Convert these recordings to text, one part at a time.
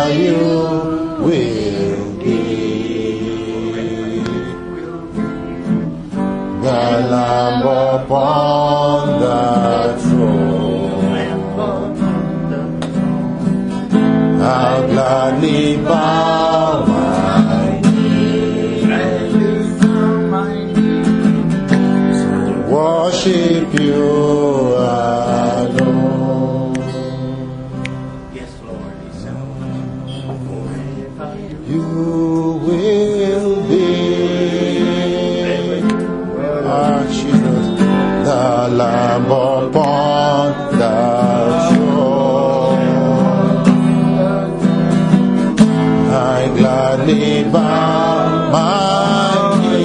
you will be. The Lamb upon the throne, I'll gladly bow my knee to worship you alone. Yes, Lord. You will be, Jesus, the Lamb upon the throne. I gladly bow my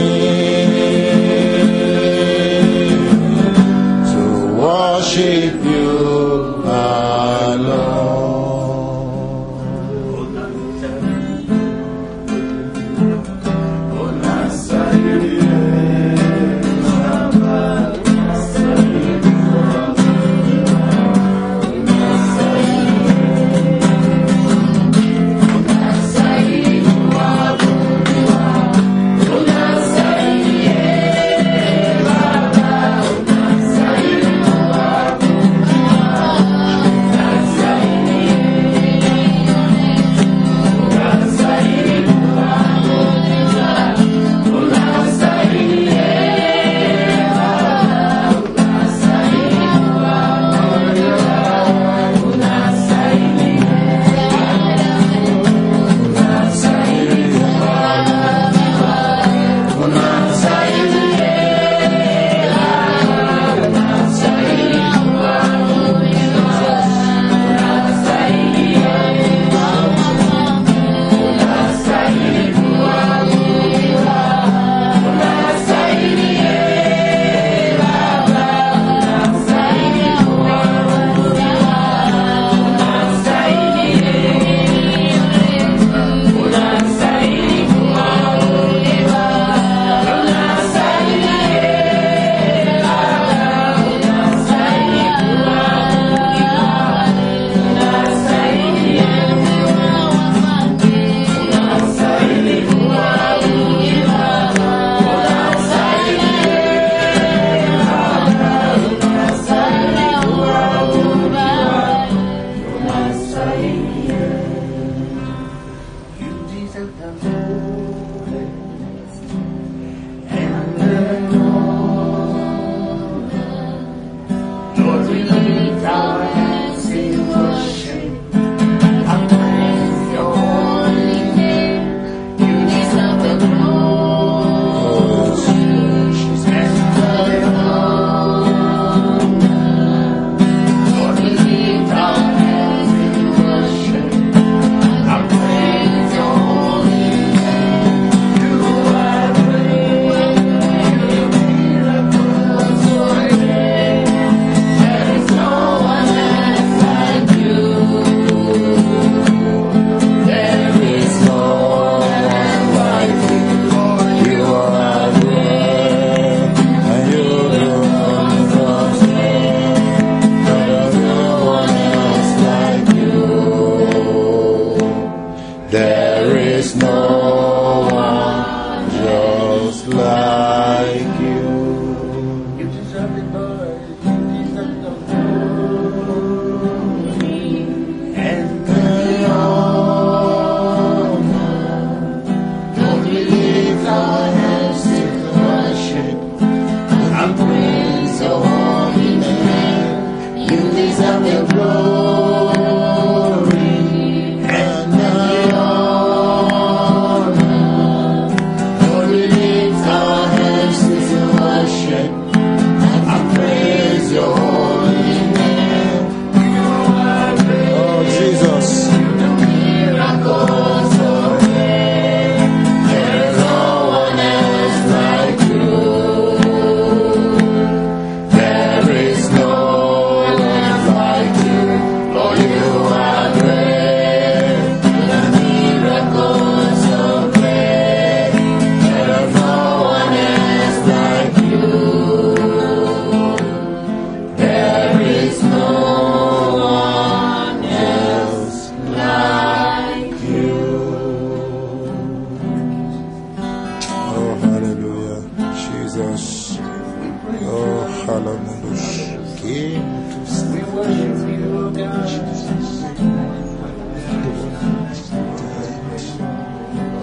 knee to worship you alone. Our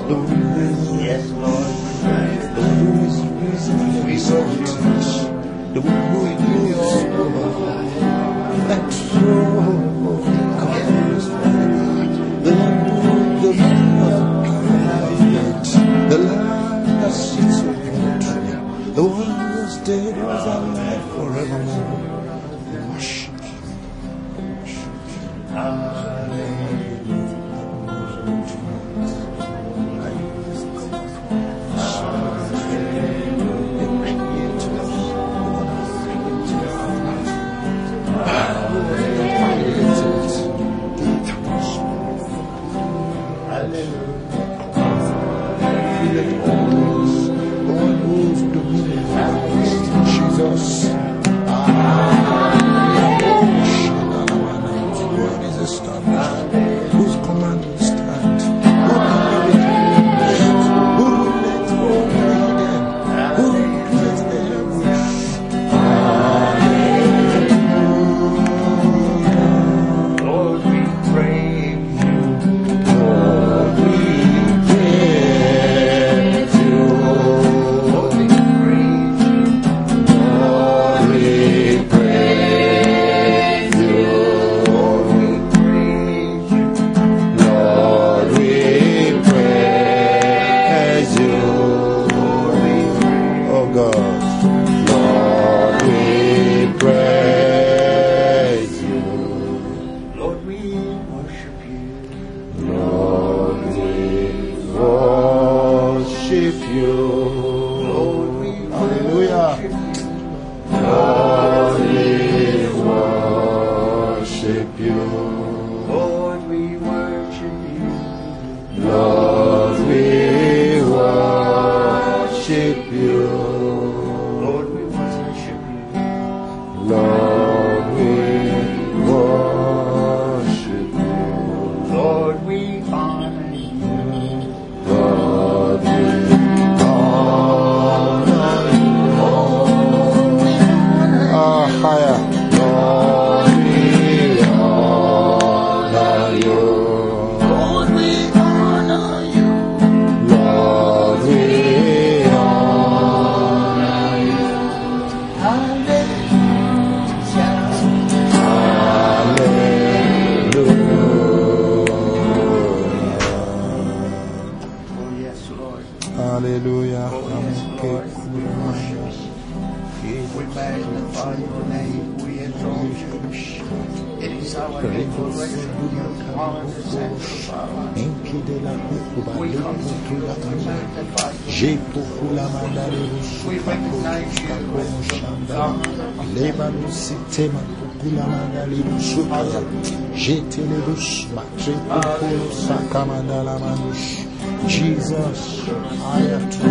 The one who reigns. Yes, Lord. The one who is risen and exalted. The one who rules over life. That throne of God is right. The one who the Lamb of God. The Lamb that sits on the throne. The one who was dead was alive forevermore. We worship you. Jesus, I have to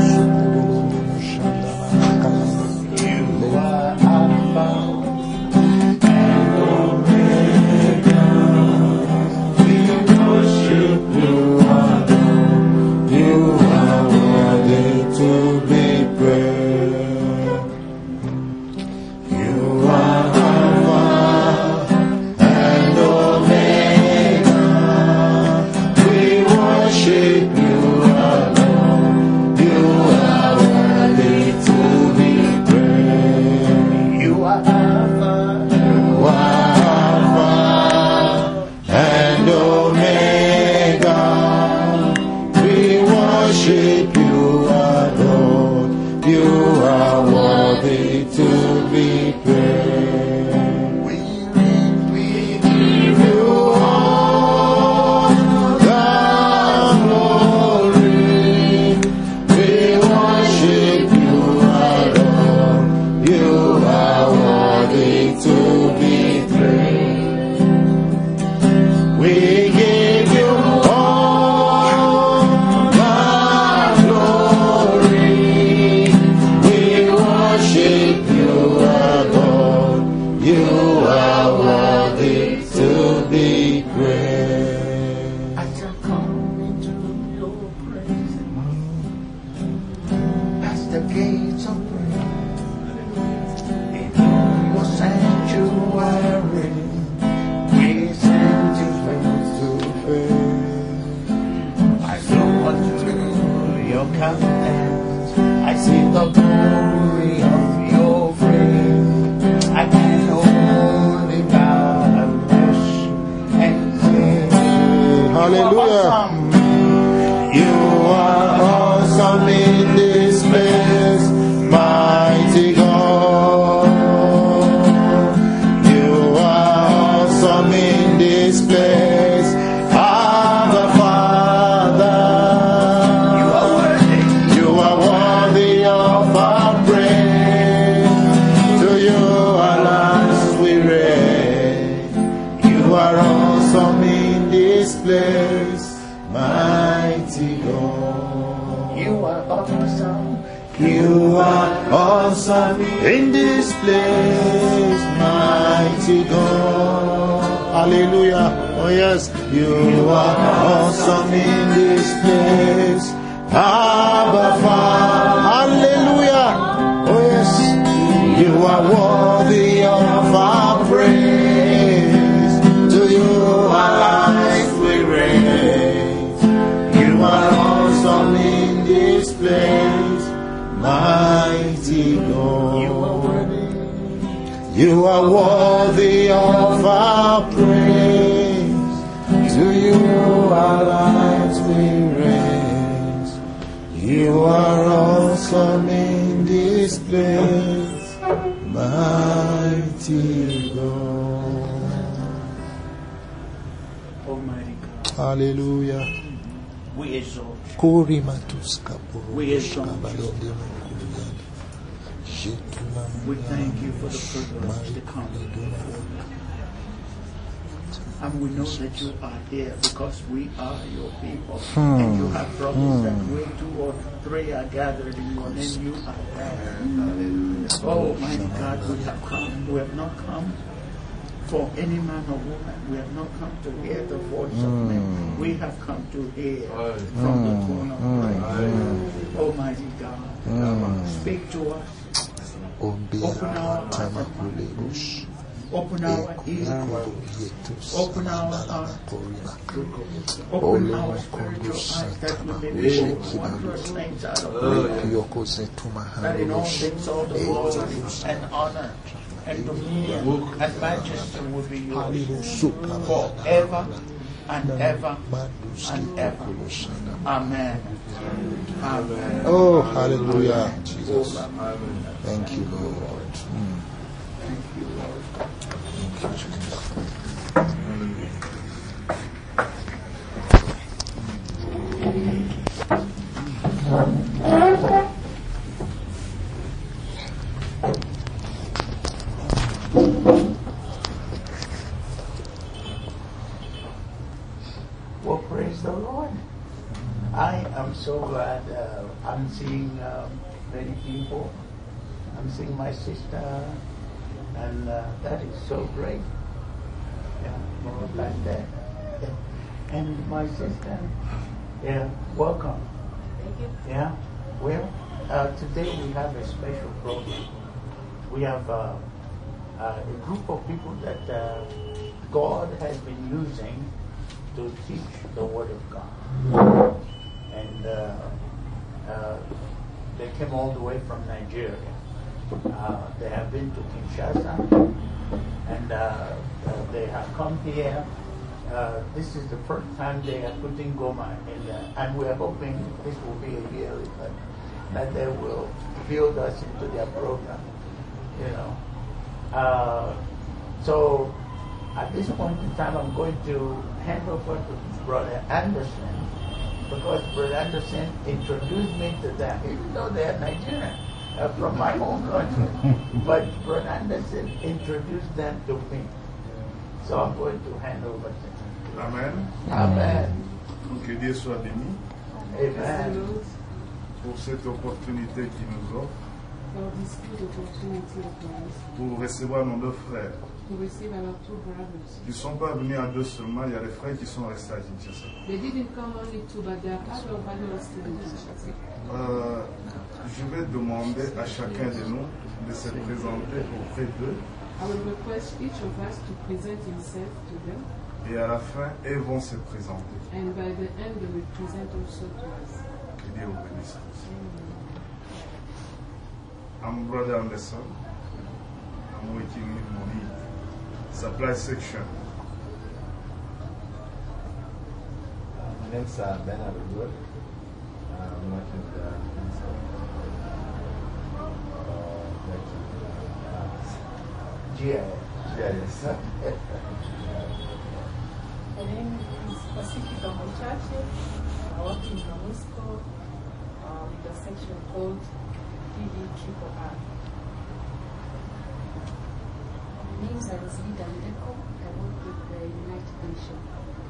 you are Alpha and Omega. We worship you, adore. You are worthy to be praised. You are Alpha and Omega. We worship you. We give you all the glory. your countenance. I see the glory of your face. I can only bow and worship and say, Hallelujah. You are awesome in this place, mighty God. You are awesome in this place, Abba Father. You are worthy of our praise. To you our lives we raise. You are awesome in this place, mighty God. You are awesome. You are awesome in this place, mighty God. Hallelujah. Oh yes, you are awesome in this place, Abba Father. Hallelujah. Oh yes, you are worthy of our praise. To you our life we raise. You are awesome in this place, mighty God. You are worthy of our praise. To you our lives we raise. You are awesome in this place, mighty God. Almighty God, Hallelujah. we exalt you. We We exalt We thank you for the privilege to come before you. And we know that you are here because we are your people. And you have promised that where 2 or 3 are gathered in your name, you are there. Oh, mighty God, we have come. We have not come for any man or woman. We have not come to hear the voice of men. We have come to hear from the throne of grace. Almighty God, speak to us. Open our eyes. Open our ears. Open our heart. Open our spiritual eyes that we may behold wondrous things out of life. That in all things all the glory and honor and dominion and majesty will be yours forever and ever and ever. Amen. Amen. Oh, hallelujah, Jesus. Thank you, Lord. Thank you, Lord. Thank you, Jesus. Well, praise the Lord. I am so glad I'm seeing many people. I'm seeing my sister, and that is so great. Yeah, more like that. Yeah. And my sister, yeah, welcome. Thank you. Yeah, well, today we have a special program. We have a group of people that God has been using to teach the Word of God. And they came all the way from Nigeria. They have been to Kinshasa, and they have come here. This is the first time they are putting Goma in there, and we are hoping this will be a year that they will build us into their program, you know. So at this point in time, I'm going to hand over to Brother Anderson, because Brother Anderson introduced me to them, even though they are Nigerian, from my home country. But Brother Anderson introduced them to me. So I'm going to hand over to him. Amen. Amen. Que Dieu soit béni Amen. pour cette opportunité qu'il nous offre For this good opportunity of ours pour recevoir nos 2 frères. to receive our 2 brothers. Ils ne sont pas venus à 2 seulement, il y a des frères qui sont restés à Kinshasa. They didn't come only 2, but there are other brothers still in Kinshasa. Je vais demander à chacun de nous de se présenter auprès d'eux. I will request each of us to present himself to them, Et à la fin, elles vont se présenter. and by the end they will present also to us. que Dieu vous bénisse. I'm Brother Anderson. I'm working in the supply section. My name is Bernard Wood. I'm working in the GIS. My name is Pacifica Mochache. I work in MONUSCO with the section called DD-RRR. My name is Rosita Ndeko. I work with the United Nations.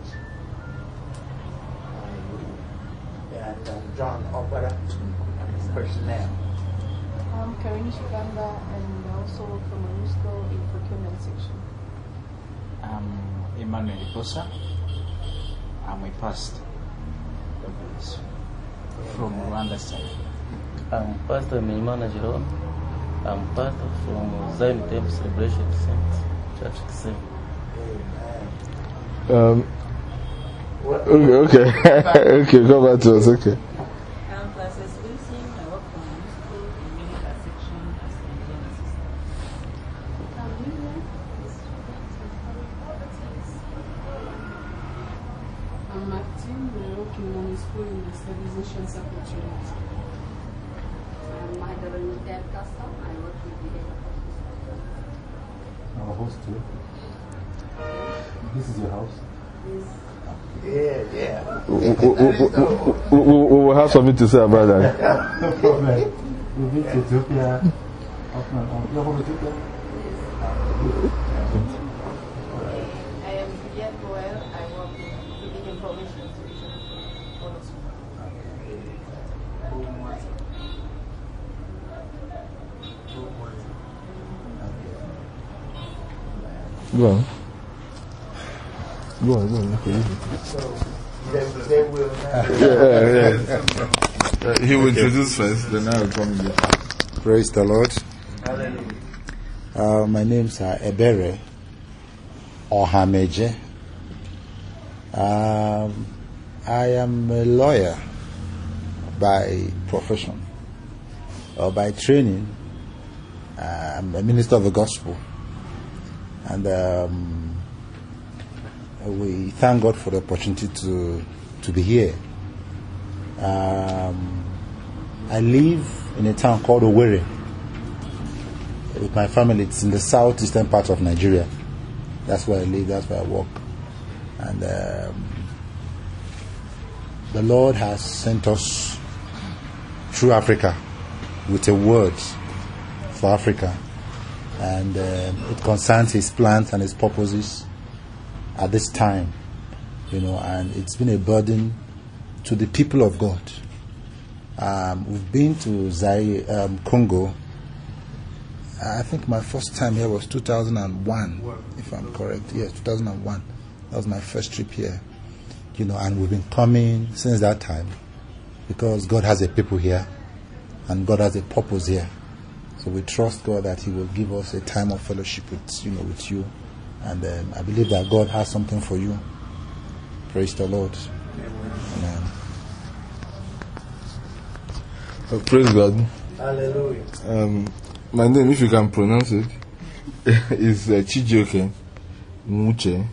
And John Opera, personnel. I'm Karini Shiganda, and I also work for MONUSCO in procurement section. I'm Emmanuel Iposa. I'm a pastor from Rwanda side. I'm Pastor Mimana Jerome. I'm pastor from Zion Temple Celebration Saints Church Kisem. Okay. Okay, go back to us. Okay. I'm Frances Wilson. I work for MONUSCO in medical section as a genesis. I'm Martin. I work in MONUSCO in the stabilization support unit. I'm Madeline Del Castro. I work with the I'm a host too. This is your house? Yeah. We will have something to say about that. No problem. We've been to Ethiopia. You're from Ethiopia? I am Juliette Boel. I work with the information solution for us. Go on. Okay. They will He will introduce first, then I will come in. Praise the Lord. Hallelujah. My name is Ebere Ohameje. I am a lawyer by profession or by training. I'm a minister of the gospel. And we thank God for the opportunity to be here. I live in a town called Owerri with my family. It's in the southeastern part of Nigeria. That's where I live, that's where I work. And the Lord has sent us through Africa with a word for Africa. And it concerns His plans and His purposes at this time, and it's been a burden to the people of God. We've been to Congo. I think my first time here was 2001, if I'm correct. Yes, 2001. That was my first trip here. And we've been coming since that time because God has a people here and God has a purpose here. So we trust God that He will give us a time of fellowship with you. And I believe that God has something for you. Praise the Lord. Amen. Praise God. Hallelujah. My name, if you can pronounce it, is Chijioke Muche.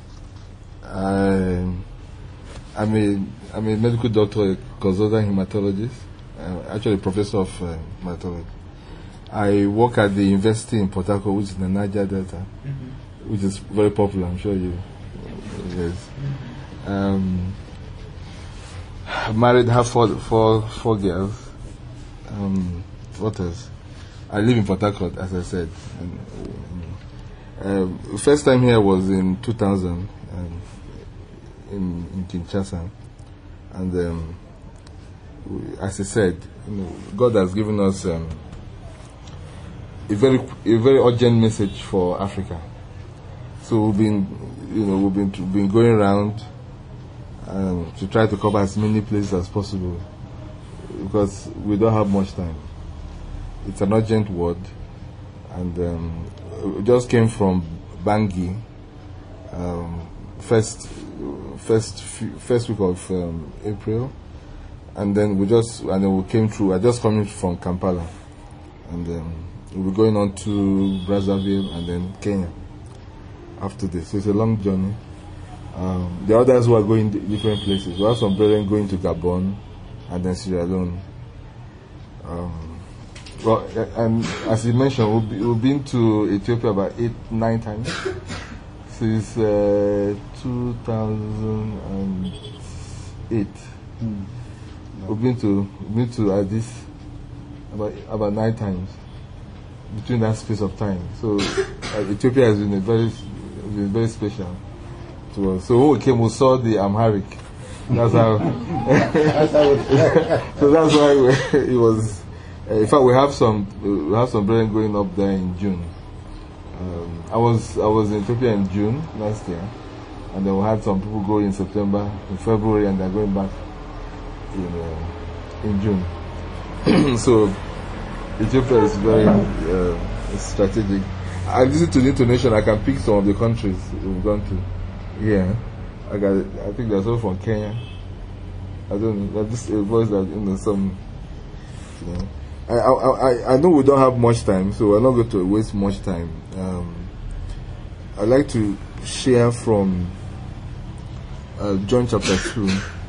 I'm a medical doctor, a consultant hematologist. Actually a professor of hematology. I work at the university in Port Harcourt, which is in the Niger Delta, which is very popular, I'm sure you. Yes. Married, have four girls. What else? I live in Port Harcourt, as I said. First time here was in 2000 in Kinshasa, and as I said, God has given us a very urgent message for Africa. So we've been going around to try to cover as many places as possible because we don't have much time. It's an urgent word, and we just came from Bangui. First week of April. and then we came through. I just coming from Kampala, and we'll be going on to Brazzaville and then Kenya after this. So it's a long journey. The others who are going different places. We have some brethren going to Gabon and then Sierra Leone. Well, and as you mentioned, we've been to Ethiopia about 8-9 times since 2008. We've been to Addis about 9 times between that space of time. So Ethiopia has been very special to us. So when we came, we saw the Amharic. That's how. So that's why it was. In fact, we have some brethren going up there in June. I was in Ethiopia in June last year, and then we had some people go in September, in February, and they're going back in June. So Ethiopia is very strategic. I listen to the intonation. I can pick some of the countries we've gone to. Yeah, I think there's one from Kenya. I don't know. Just a voice that some. I know we don't have much time, so we're not going to waste much time. I'd like to share from John chapter 2.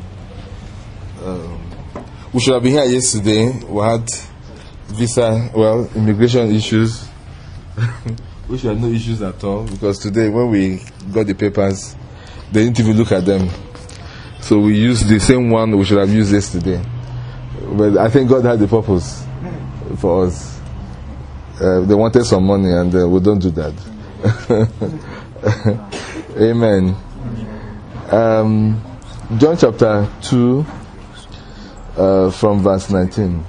We should have been here yesterday. We had immigration issues. We should have no issues at all, because today when we got the papers, they didn't even look at them. So we used the same one we should have used yesterday. But I think God had the purpose for us. They wanted some money, and we don't do that. Amen. John chapter 2 from verse 19.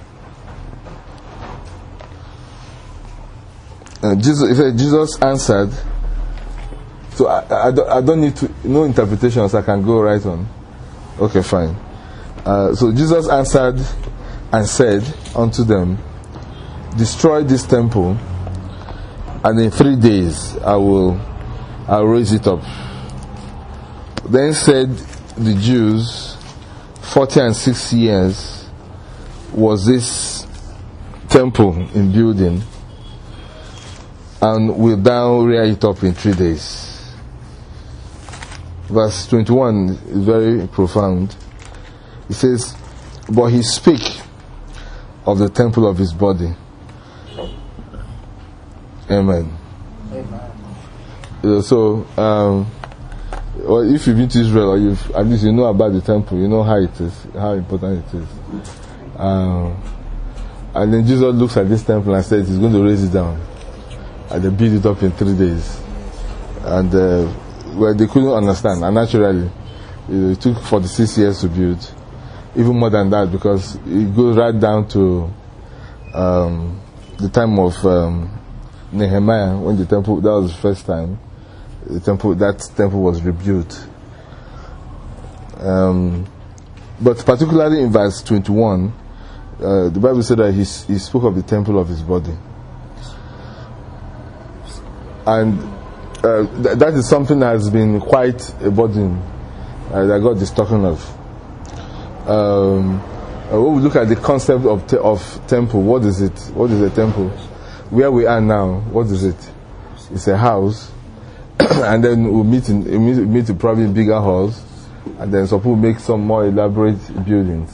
Jesus answered. So I don't need no interpretations. I can go right on. Okay, fine. So Jesus answered and said unto them, destroy this temple, and in 3 days I'll raise it up. Then said the Jews, 40 and 6 years was this temple in building, and will thou rear it up in 3 days? Verse 21 is very profound. It says, but he spake of the temple of his body. Amen. So, if you've been to Israel, or at least you know about the temple, you know how it is, how important it is. And then Jesus looks at this temple and says he's going to raise it down, and they build it up in 3 days. And they couldn't understand, and naturally it took 46 years to build, even more than that, because it goes right down to the time of Nehemiah, when the temple, that was the first time that temple was rebuilt. But particularly in verse 21, the Bible said that he spoke of the temple of his body, and that is something that has been quite a burden that God is talking of. When we look at the concept of temple, what is it? What is a temple? Where we are now, what is it? It's a house, and then we meet in probably bigger halls, and then some people make some more elaborate buildings,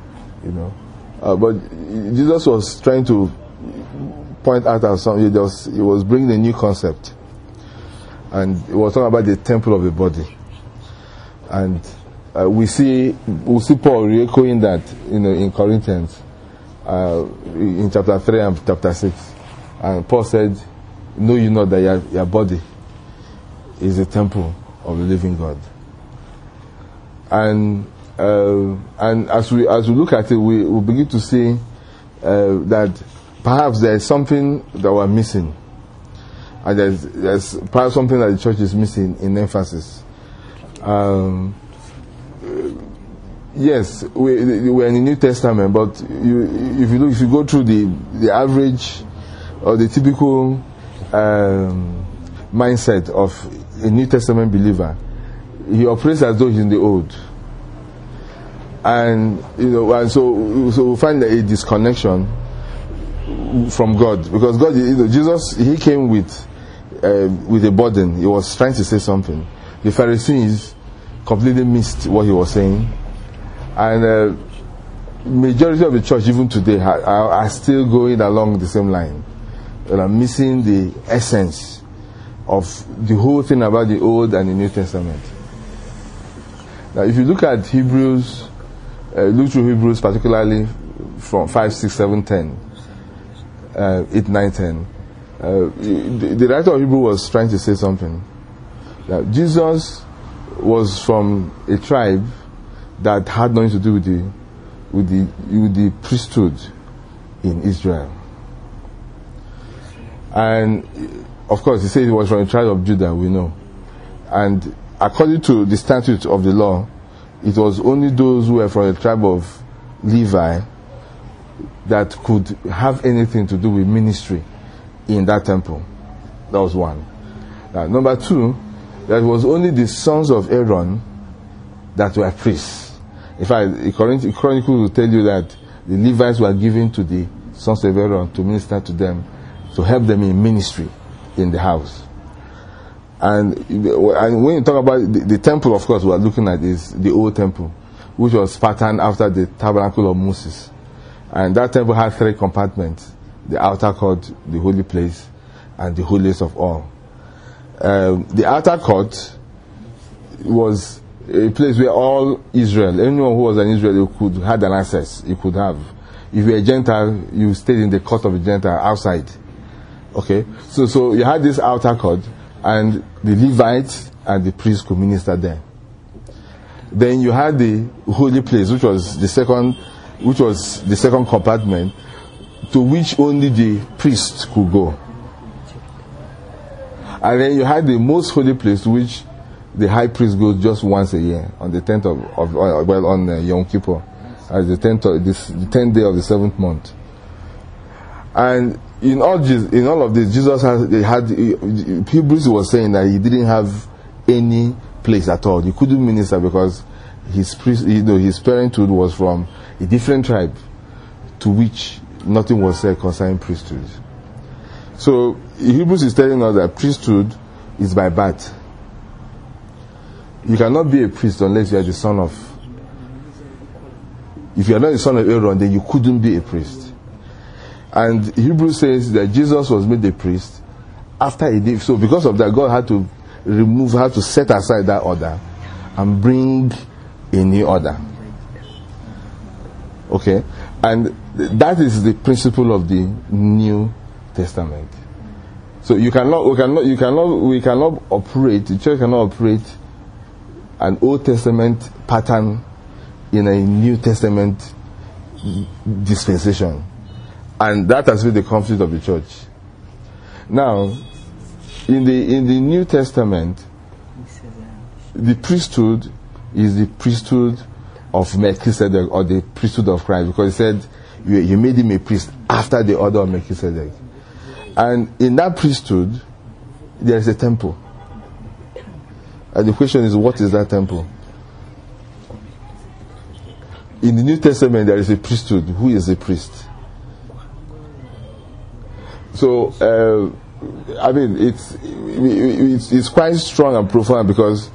but Jesus was trying to point out something. He was bringing a new concept, and he was talking about the temple of the body. And we'll see Paul re-echoing that, in Corinthians, in chapter 3 and chapter 6. And Paul said, know you not that your body is a temple of the living God. And as we look at it, we begin to see that perhaps there is something that we're missing, and there's perhaps something that the church is missing in emphasis. Yes, we're in the New Testament, but if you go through the average or the typical mindset of a New Testament believer, he operates as though he's in the Old. And and so we find a disconnection from God, because God, Jesus, he came with a burden. He was trying to say something. The Pharisees completely missed what he was saying, and majority of the church even today are still going along the same line, and are missing the essence of the whole thing about the Old and the New Testament. Now, if you look at Hebrews, look through Hebrews, particularly from 5, 6, 7, 10, 8, 9, 10, the writer of Hebrews was trying to say something. That Jesus was from a tribe that had nothing to do with the priesthood in Israel. And of course, he said he was from the tribe of Judah, we know. And according to the statute of the law, it was only those who were from the tribe of Levi that could have anything to do with ministry in that temple. That was one. Now, number two, that was only the sons of Aaron that were priests. In fact, the Chronicles will tell you that the Levites were given to the sons of Aaron to minister to them, to help them in ministry in the house. And when you talk about the temple, of course, we are looking at is the old temple, which was patterned after the tabernacle of Moses. And that temple had 3 compartments: the outer court, the holy place, and the holiest of all. The outer court was a place where all Israel, anyone who was an Israel, had an access. You could have. If you were a Gentile, you stayed in the court of a Gentile outside. Okay, so you had this outer court, and the Levites and the priests could minister there. Then you had the holy place, which was the second compartment, to which only the priests could go. And then you had the most holy place, to which the high priest goes just once a year, on the 10th on Yom Kippur, as the 10th day of the 7th month. And in all of this, Jesus Hebrews was saying that he didn't have any place at all. He couldn't minister because his parenthood was from a different tribe, to which nothing was said concerning priesthood. So Hebrews is telling us that priesthood is by birth. You cannot be a priest unless you are the son of. If you are not the son of Aaron, then you couldn't be a priest. And Hebrews says that Jesus was made a priest after he did. So because of that, God had to set aside that order and bring a new order. Okay? And that is the principle of the New Testament. So we cannot operate, the church cannot operate an Old Testament pattern in a New Testament dispensation. And that has been the conflict of the church. Now, in the New Testament, the priesthood is the priesthood of Melchizedek, or the priesthood of Christ, because he said you made him a priest after the order of Melchizedek. And in that priesthood, there is a temple. And the question is, what is that temple? In the New Testament, there is a priesthood. Who is the priest? So, I mean, it's quite strong and profound, because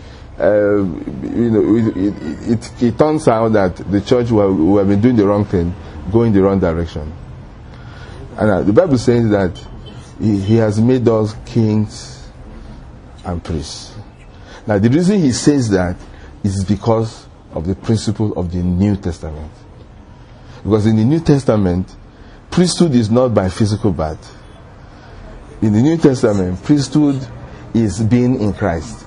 it turns out that the church who have been doing the wrong thing, go in the wrong direction. And the Bible says that he has made us kings and priests. Now, the reason he says that is because of the principle of the New Testament. Because in the New Testament, priesthood is not by physical birth. In the New Testament, priesthood is being in Christ.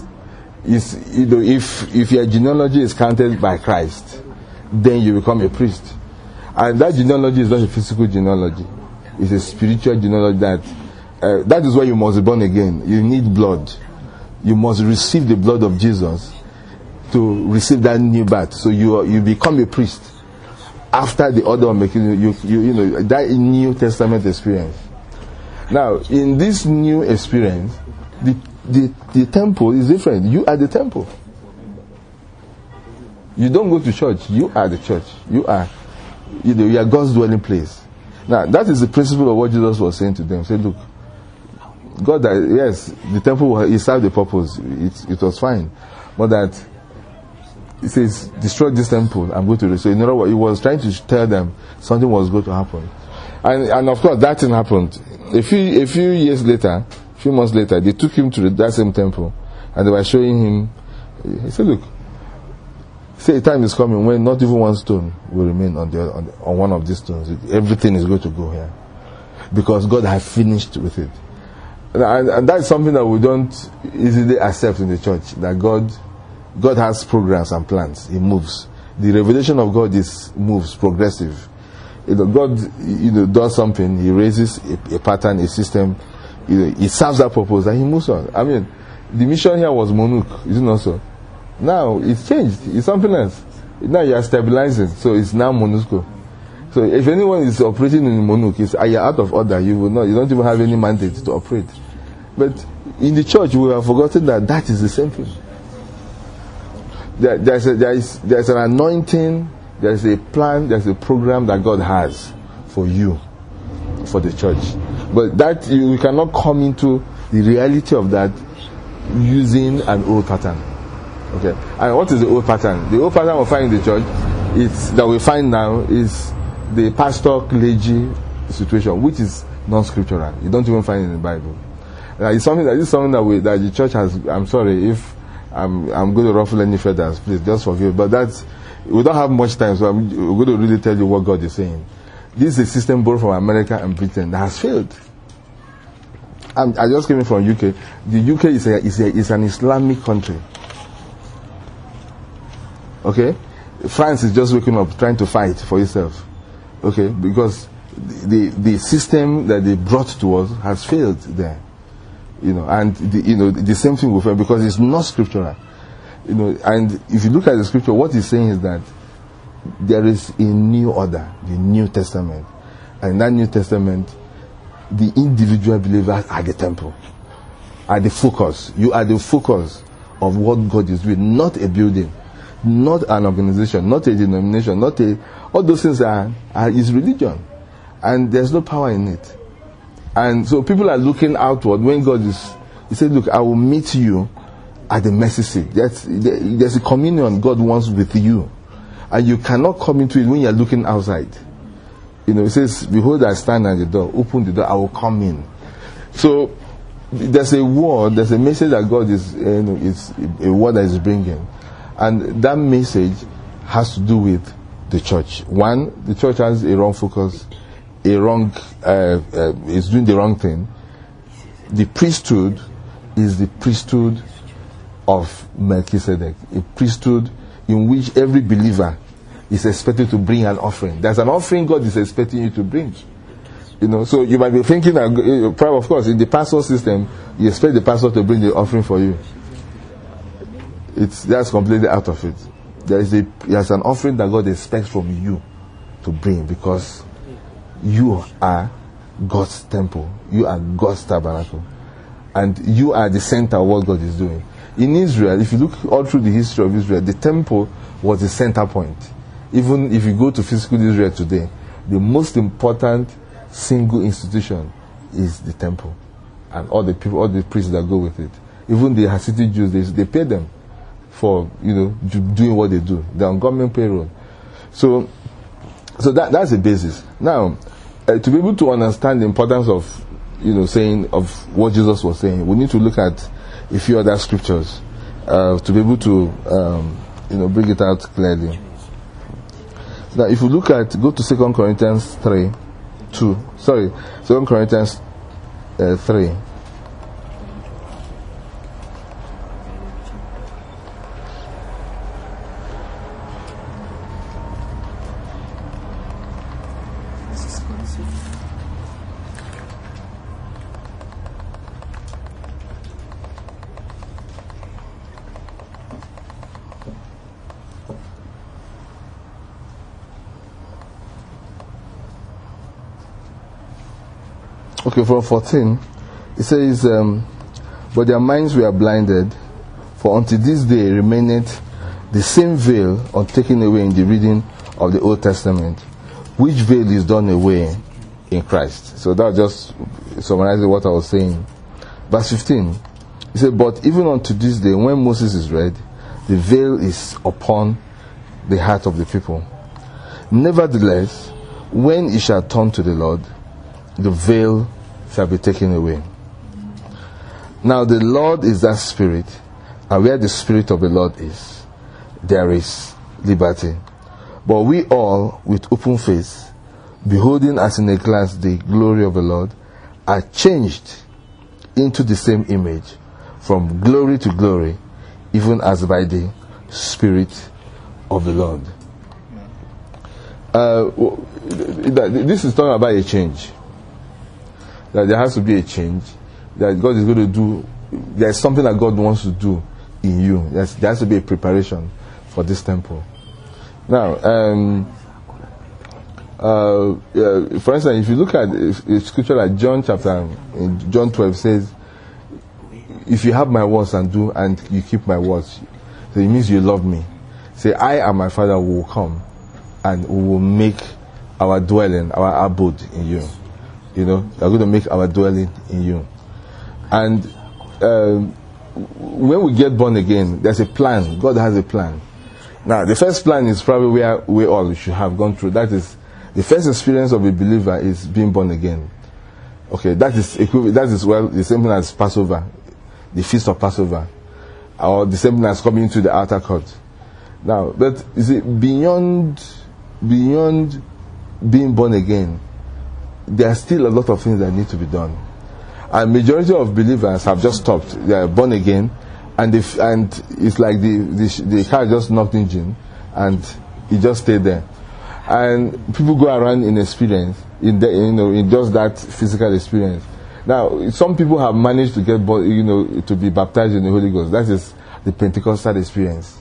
If your genealogy is counted by Christ, then you become a priest. And that genealogy is not a physical genealogy. It's a spiritual genealogy that is why you must be born again. You need blood. You must receive the blood of Jesus to receive that new birth. So you become a priest after the order of Melchizedek. That New Testament experience. Now, in this new experience, the temple is different. You are the temple. You don't go to church. You are the church. You are God's dwelling place. Now, that is the principle of what Jesus was saying to them. Say, look, God, yes, the temple, he served the purpose. It was fine. But that, he says, destroy this temple, I'm going to restore. In other words, he was trying to tell them something was going to happen. And of course, that thing happened. A few years later, a few months later, they took him to that same temple, and they were showing him. He said, look, say a time is coming when not even one stone will remain on one of these stones. Everything is going to go here. Because God has finished with it. And that's something that we don't easily accept in the church. That God has programs and plans. He moves. The revelation of God moves, progressive. God does something. He raises a pattern, a system. He serves that purpose and he moves on. I mean, the mission here was Monuk, isn't it also? Now it's changed. It's something else. Now you are stabilizing, so it's now MONUSCO. So if anyone is operating in Monuk, you're out of order. You don't even have any mandate to operate. But in the church, we have forgotten that is the same thing. There's an anointing, there's a plan, there's a program that God has for you, for the church. But that you cannot come into the reality of that using an old pattern. Okay. And what is the old pattern? The old pattern we find in the church that we find now is the pastor clergy situation, which is non-scriptural. You don't even find it in the Bible. It's something that the church has. I'm sorry if I'm going to ruffle any feathers. Please just forgive. But we don't have much time, so we're going to really tell you what God is saying. This is a system borrowed from America and Britain that has failed. I just came in from UK. The UK is an Islamic country. Okay, France is just waking up, trying to fight for itself. Okay, because the system that they brought to us has failed there. And the same thing will fail because it's not scriptural. And if you look at the scripture, what he's saying is that there is a new order, the New Testament, and in that New Testament, the individual believers are the temple, are the focus. You are the focus of what God is doing, not a building, not an organization, not a denomination, all those things is religion, and there's no power in it. And so people are looking outward when God he said, look, I will meet you at the mercy seat. There's a communion God wants with you, and you cannot come into it when you're looking outside. It says, behold, I stand at the door, open the door, I will come in. So there's a word, there's a message that God is a word that is bringing, and that message has to do with the church. One, the church has a wrong focus, is doing the wrong thing. The priesthood is the priesthood of Melchizedek, a priesthood in which every believer is expected to bring an offering. There's an offering God is expecting you to bring. So you might be thinking that, of course, in the pastor system, you expect the pastor to bring the offering for you. That's completely out of it. There's an offering that God expects from you to bring, because you are God's temple. You are God's tabernacle. And you are the center of what God is doing. In Israel, if you look all through the history of Israel, the temple was the center point. Even if you go to physical Israel today, the most important single institution is the temple. And all the people, all the priests that go with it. Even the Hasidic Jews, they pay them for, doing what they do. They're on government payroll. So that's the basis. Now, to be able to understand the importance of, saying of what Jesus was saying, we need to look at a few other scriptures to be able to, bring it out clearly. Now, if you go to 2 Corinthians 2 Corinthians 3. Okay, from 14, it says, but their minds were blinded, for until this day remaineth the same veil or taken away in the reading of the Old Testament, which veil is done away in Christ. So that just summarizes what I was saying. Verse 15, he said, but even unto this day, when Moses is read, the veil is upon the heart of the people. Nevertheless, when he shall turn to the Lord, the veil shall be taken away. Now the Lord is that Spirit, and where the Spirit of the Lord is, there is liberty. But we all, with open face, beholding as in a glass the glory of the Lord, are changed into the same image, from glory to glory, even as by the Spirit of the Lord. This is talking about a change. That there has to be a change. That God is going to do. There's something that God wants to do in you. There has to be a preparation for this temple. Now, for instance, if you look at a scripture like John 12 says, if you have my words and you keep my words, so it means you love me. Say, I and my Father will come and we will make our dwelling, our abode in you. You know, we are going to make our dwelling in you. And when we get born again, there's a plan. God has a plan. Now, the first plan is probably where we all should have gone through. That is, the first experience of a believer is being born again. Okay, that is the same thing as Passover, the feast of Passover, or the same thing as coming into the outer court. Now, but you see, beyond being born again, there are still a lot of things that need to be done. And majority of believers have just stopped. They are born again, and it's like the car just knocked engine, and it just stayed there. And people go around in experience, in just that physical experience. Now, some people have managed to get to be baptized in the Holy Ghost. That is the Pentecostal experience.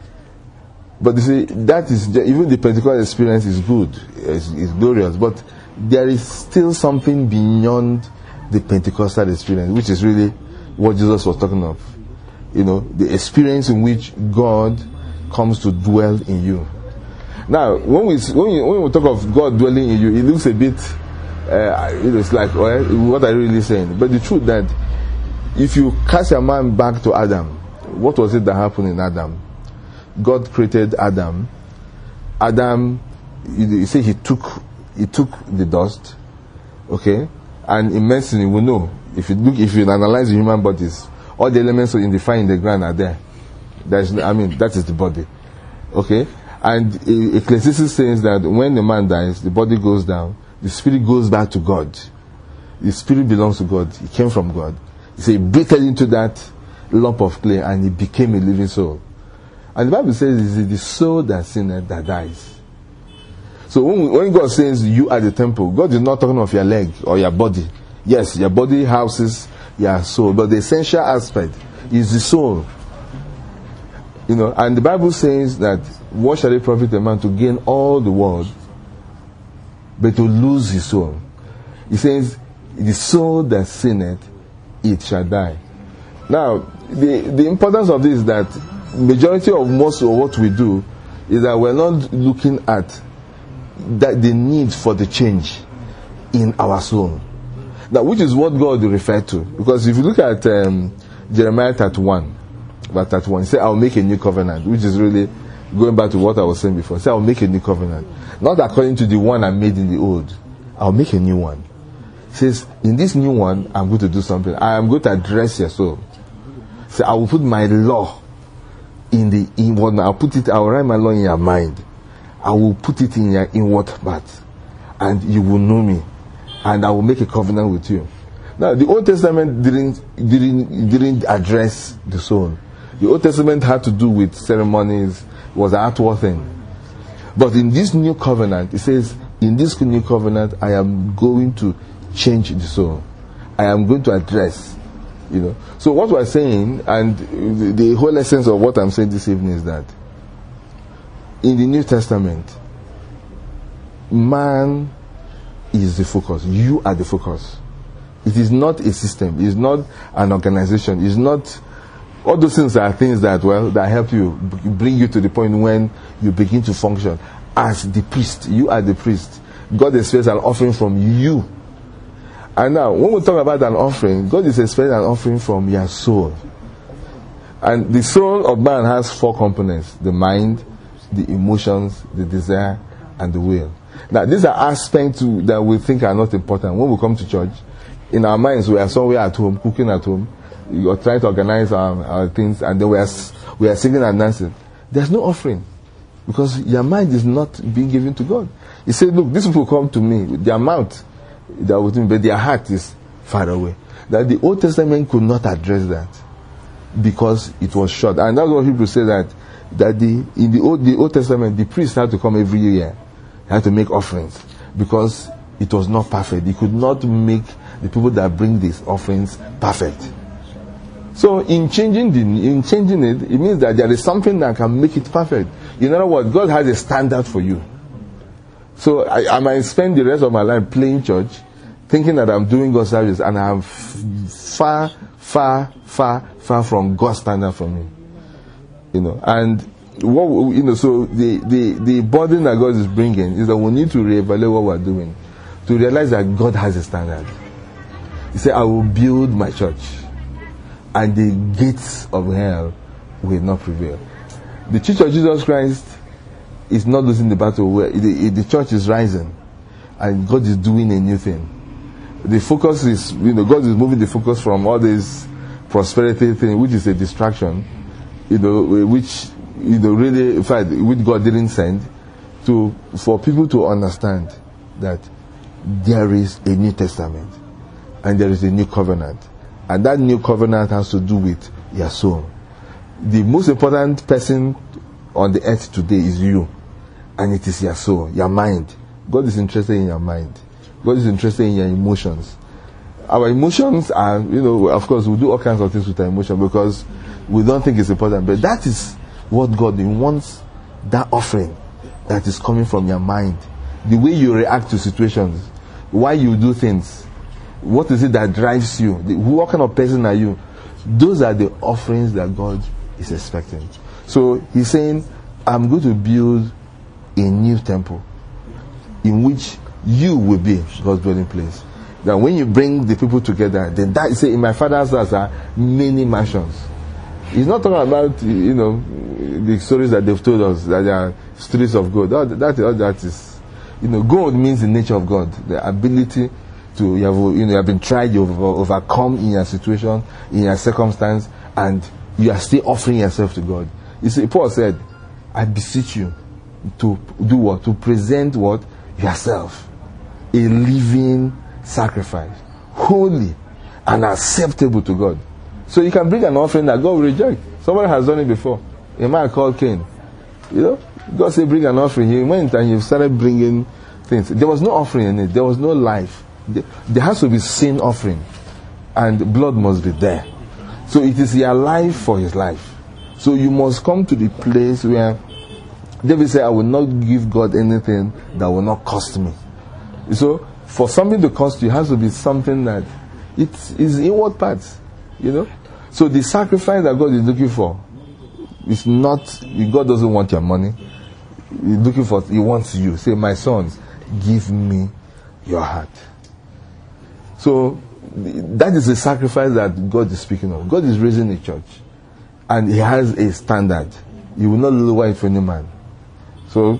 But you see, that is even the Pentecostal experience is good, is glorious. But there is still something beyond the Pentecostal experience, which is really what Jesus was talking of. You know, the experience in which God comes to dwell in you. Now, when we talk of God dwelling in you, it looks a bit, it's like, well, what are you really saying? But the truth that if you cast your mind back to Adam, what was it that happened in Adam? God created Adam. Adam, you say he took the dust, okay? And in medicine, you will know, if you analyze the human bodies, all the elements in the ground are there. That is the body, okay? And Ecclesiastes says that when the man dies, the body goes down, the spirit goes back to God. The spirit belongs to God. It came from God. He said, he breathed into that lump of clay and it became a living soul. And the Bible says it's the soul that sinneth that dies. So when God says you are the temple, God is not talking of your leg or your body. Yes, your body houses your soul, but the essential aspect is the soul. You know, and the Bible says that what shall it profit a man to gain all the world, but to lose his soul? He says, the soul that sinneth, it shall die. Now, the importance of this is that majority of most of what we do is that we're not looking at that the need for the change in our soul. Now, which is what God referred to. Because if you look at Jeremiah 31, verse 31, he said, I'll make a new covenant, which is really going back to what I was saying before. He said, I'll make a new covenant. Not according to the one I made in the old. I'll make a new one. He says, in this new one, I'm going to do something. I am going to address your soul. So I will put my law I'll write my law in your mind. I will put it in your inward part. And you will know me. And I will make a covenant with you. Now, the Old Testament didn't address the soul. The Old Testament had to do with ceremonies, was an outward thing. But in this new covenant, it says, in this new covenant, I am going to change the soul. I am going to address, you know. So what we're saying, and the whole essence of what I'm saying this evening is that in the New Testament, man is the focus. You are the focus. It is not a system. It is not an organization. It is not All those things are things that, well, that help you, bring you to the point when you begin to function as the priest. You are the priest. God expects an offering from you. And now, when we talk about an offering, God is expecting an offering from your soul. And the soul of man has 4 components: the mind, the emotions, the desire, and the will. Now, these are aspects that we think are not important. When we come to church, in our minds, we are somewhere at home, cooking at home. You are trying to organize our things, and then we are singing and dancing. There's no offering, because your mind is not being given to God. He said, look, these people come to me with their mouth, but their heart is far away. That the Old Testament could not address that, because it was short. And that's what people say, that in the Old Testament, the priest had to come every year. He had to make offerings, because it was not perfect. He could not make the people that bring these offerings perfect. So in changing it, it means that there is something that can make it perfect. In other words, God has a standard for you. So I might spend the rest of my life playing church, thinking that I'm doing God's service, and I'm far from God's standard for me. And what so the burden that God is bringing is that we need to reevaluate what we're doing, to realize that God has a standard. He said, I will build my church, and the gates of hell will not prevail. The Church of Jesus Christ is not losing the battle. Where the church is rising, and God is doing a new thing. The focus is, God is moving the focus from all this prosperity thing, which is a distraction, which really, in fact, which God didn't send, for people to understand that there is a New Testament and there is a new covenant, and that new covenant has to do with your soul. The most important person on the earth today is you, and it is your soul, your mind. God is interested in your mind. God is interested in your emotions. Our emotions are, of course, we do all kinds of things with our emotion because we don't think it's important, but that is what God wants, that offering that is coming from your mind. The way you react to situations, why you do things, what is it that drives you, what kind of person are you? Those are the offerings that God is expecting. So he's saying, I'm going to build a new temple in which you will be God's dwelling place. That when you bring the people together, then that is, in my Father's house are many mansions. He's not talking about, the stories that they've told us, that they are streets of gold. That is, gold means the nature of God, the ability to, you have been tried, you've overcome in your situation, in your circumstance, and you are still offering yourself to God. You see, Paul said, I beseech you to do what? To present what? Yourself. A living sacrifice, holy and acceptable to God. So you can bring an offering that God will reject. Somebody has done it before. A man called Cain. God said bring an offering. He went and he started bringing things. There was no offering in it. There was no life. There has to be sin offering, and blood must be there. So it is your life for his life. So you must come to the place where David said, I will not give God anything that will not cost me. So for something to cost you, it has to be something that it is inward parts, So the sacrifice that God is looking for is not, God doesn't want your money. He's looking for, he wants you. Say, my son, give me your heart. So that is the sacrifice that God is speaking of. God is raising a church, and he has a standard. He will not lower it for any man. So,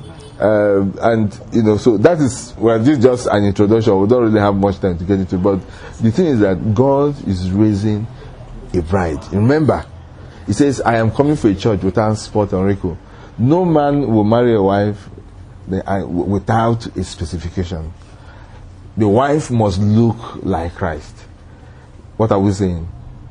so that is, this is just an introduction. We don't really have much time to get into it. But the thing is that God is raising a bride. Remember, he says, I am coming for a church without spot or wrinkle. No man will marry a wife without a specification. The wife must look like Christ. What are we saying?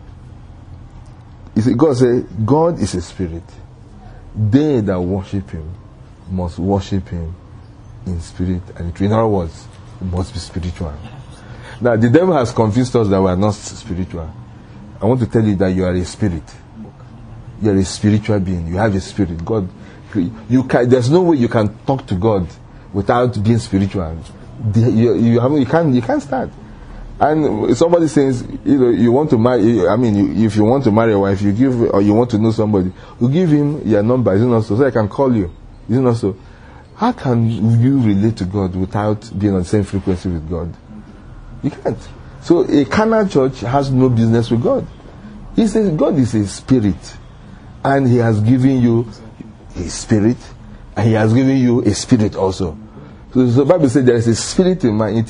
God said, God is a spirit. They that worship him must worship him in spirit and in truth. In other words, must be spiritual. Now, the devil has convinced us that we are not spiritual. I want to tell you that you are a spirit. You are a spiritual being. You have a spirit. God, there's no way you can talk to God without being spiritual. You can't start. And somebody says, you want to marry, if you want to marry a wife, you give, or you want to know somebody, you give him your number, is it not so I can call you, is it not so? How can you relate to God without being on the same frequency with God? You can't. So a carnal church has no business with God. He says God is a spirit, and He has given you a spirit, and He has given you a spirit also. So the Bible says there is a spirit in man,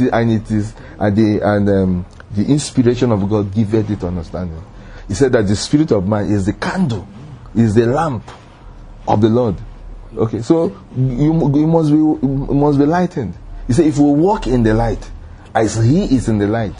the inspiration of God giveth it understanding. He said that the spirit of man is the candle, is the lamp of the Lord. Okay, so you must be lightened. He said, if we walk in the light, as He is in the light.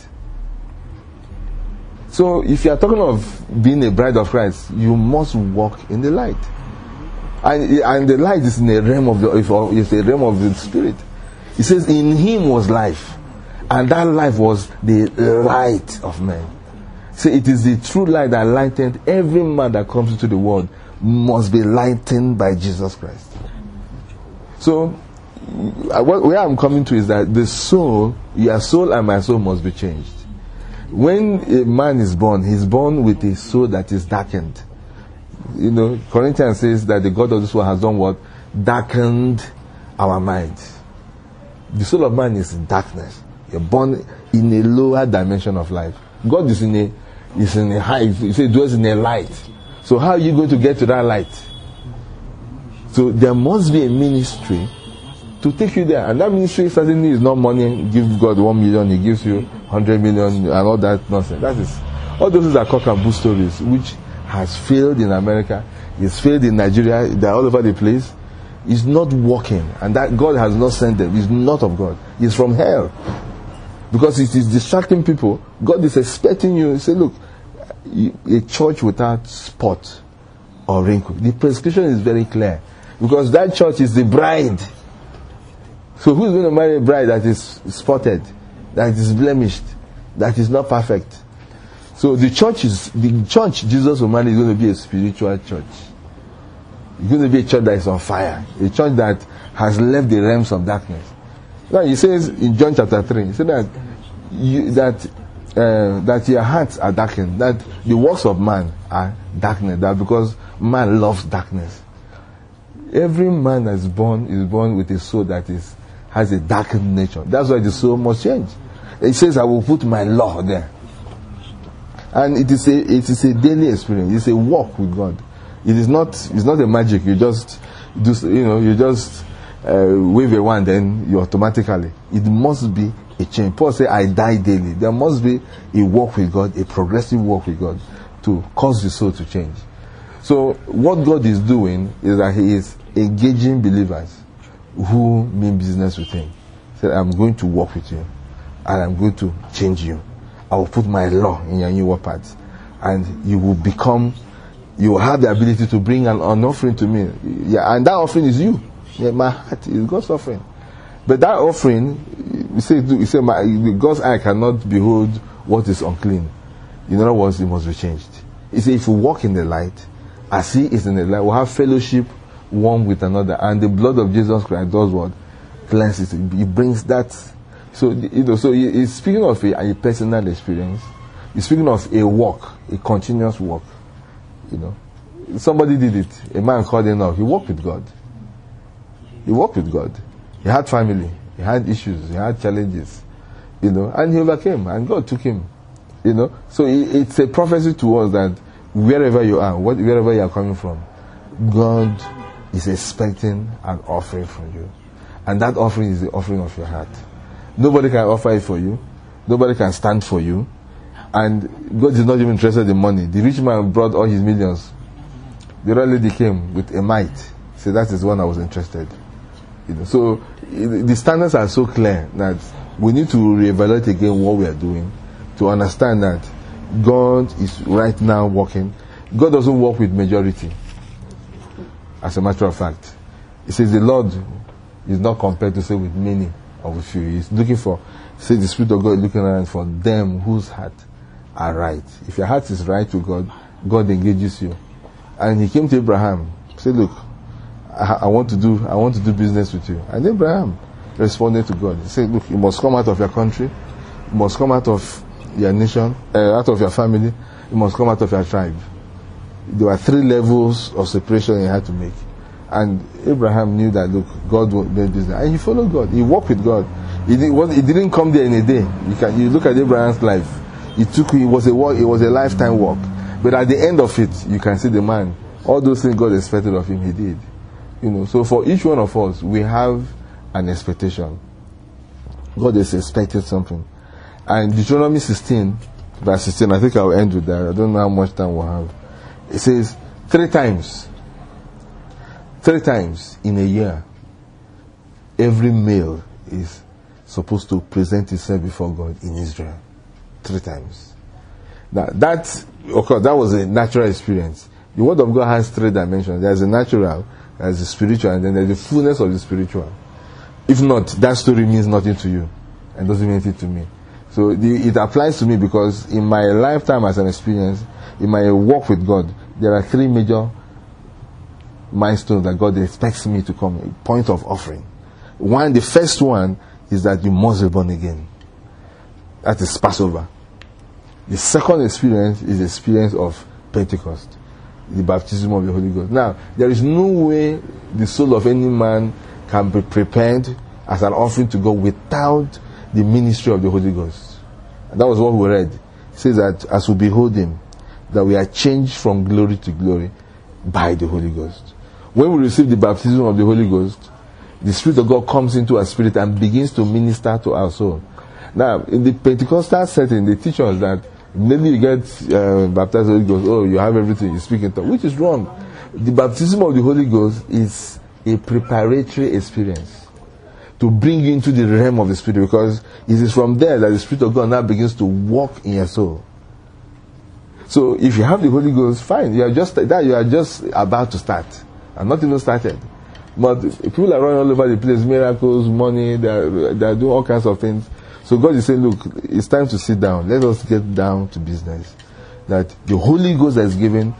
So if you are talking of being a bride of Christ, you must walk in the light, and the light is in the realm of the spirit. He says, in Him was life, and that life was the light of men. So it is the true light that lightened every man that comes into the world must be lightened by Jesus Christ. So where I'm coming to is that the soul, your soul and my soul must be changed. When a man is born, he's born with a soul that is darkened. Corinthians says that the God of this world has done what? Darkened our mind. The soul of man is in darkness. You're born in a lower dimension of life. God is in a high. He says dwells in a light. So how are you going to get to that light? So there must be a ministry to take you there, and that ministry certainly is not money. Give God 1 million, He gives you 100 million, and all that nonsense. That is all those are cock and bull stories, which has failed in America. It's failed in Nigeria. They're all over the place. It's not working, and that God has not sent them. It's not of God. It's from hell, because it is distracting people. God is expecting you. He said, look, a church without spot or wrinkle. The prescription is very clear, because that church is the bride. So who is going to marry a bride that is spotted, that is blemished, that is not perfect? So the church Jesus will marry is going to be a spiritual church. It's going to be a church that is on fire, a church that has left the realms of darkness. Now He says in John chapter 3, He said that your hearts are darkened, that the works of man are darkness, that because man loves darkness. Every man that is born with a soul that has a darkened nature. That's why the soul must change. It says, I will put my law there. And it is a daily experience. It's a walk with God. It's not a magic. You just wave a wand, then you automatically. It must be a change. Paul said, I die daily. There must be a walk with God, a progressive walk with God, to cause the soul to change. So what God is doing is that He is engaging believers who mean business with Him. He said, I'm going to walk with you, and I'm going to change you. I will put my law in your newer paths, and you will have the ability to bring an offering to me. Yeah, and that offering is you. Yeah, my heart is God's offering. But that offering, he said, God's eye cannot behold what is unclean. In other words, it must be changed. He said, if we walk in the light, as He is in the light, we'll have fellowship one with another. And the blood of Jesus Christ does what? Cleanses it. It brings that. So he's speaking of a personal experience. He's speaking of a walk, a continuous walk. Somebody did it. A man called Enoch. He walked with God. He walked with God. He had family. He had issues. He had challenges. And he overcame. And God took him. So it's a prophecy to us that wherever you are, wherever you are coming from, God is expecting an offering from you. And that offering is the offering of your heart. Nobody can offer it for you. Nobody can stand for you. And God is not even interested in money. The rich man brought all his millions. The other lady came with a mite. So that is one I was interested. So the standards are so clear that we need to reevaluate again what we are doing, to understand that God is right now working. God doesn't work with majority. As a matter of fact, He says the Lord is not compared to say with many or with few. He's looking for, say the Spirit of God is looking around for them whose heart are right. If your heart is right with God, God engages you. And He came to Abraham, said, look, I want to do business with you. And Abraham responded to God. He said, look, you must come out of your country, must come out of your nation, out of your family. It must come out of your tribe. There were 3 levels of separation he had to make. And Abraham knew that, look, God would make this. And he followed God. He walked with God. He didn't come there in a day. You look at Abraham's life. It was a lifetime walk. But at the end of it, you can see the man. All those things God expected of him, he did. You know, so for each one of us, we have an expectation. God is expecting something. And Deuteronomy 16, verse 16, I think I'll end with that. I don't know how much time we'll have. It says, 3 times in a year, every male is supposed to present himself before God in Israel. 3 times. Now, that was a natural experience. The Word of God has 3 dimensions. There's a natural, there's a spiritual, and then there's the fullness of the spiritual. If not, that story means nothing to you and doesn't mean anything to me. So it applies to me because in my lifetime as an experience, in my walk with God, there are 3 major milestones that God expects me to come. A point of offering. The first one is that you must be born again. That is Passover. The second experience is the experience of Pentecost, the baptism of the Holy Ghost. Now, there is no way the soul of any man can be prepared as an offering to God without the ministry of the Holy Ghost. And that was what we read. It says that as we behold Him, that we are changed from glory to glory by the Holy Ghost. When we receive the baptism of the Holy Ghost, the Spirit of God comes into our spirit and begins to minister to our soul. Now, in the Pentecostal setting, they teach us that maybe you get baptized with the Holy Ghost, you have everything, you speak in tongues, which is wrong. The baptism of the Holy Ghost is a preparatory experience to bring you into the realm of the Spirit, because it is from there that the Spirit of God now begins to walk in your soul. So if you have the Holy Ghost, fine, you are just about to start. And not even started. But people are running all over the place, miracles, money, they are doing all kinds of things. So God is saying, look, it's time to sit down. Let us get down to business. That the Holy Ghost that is given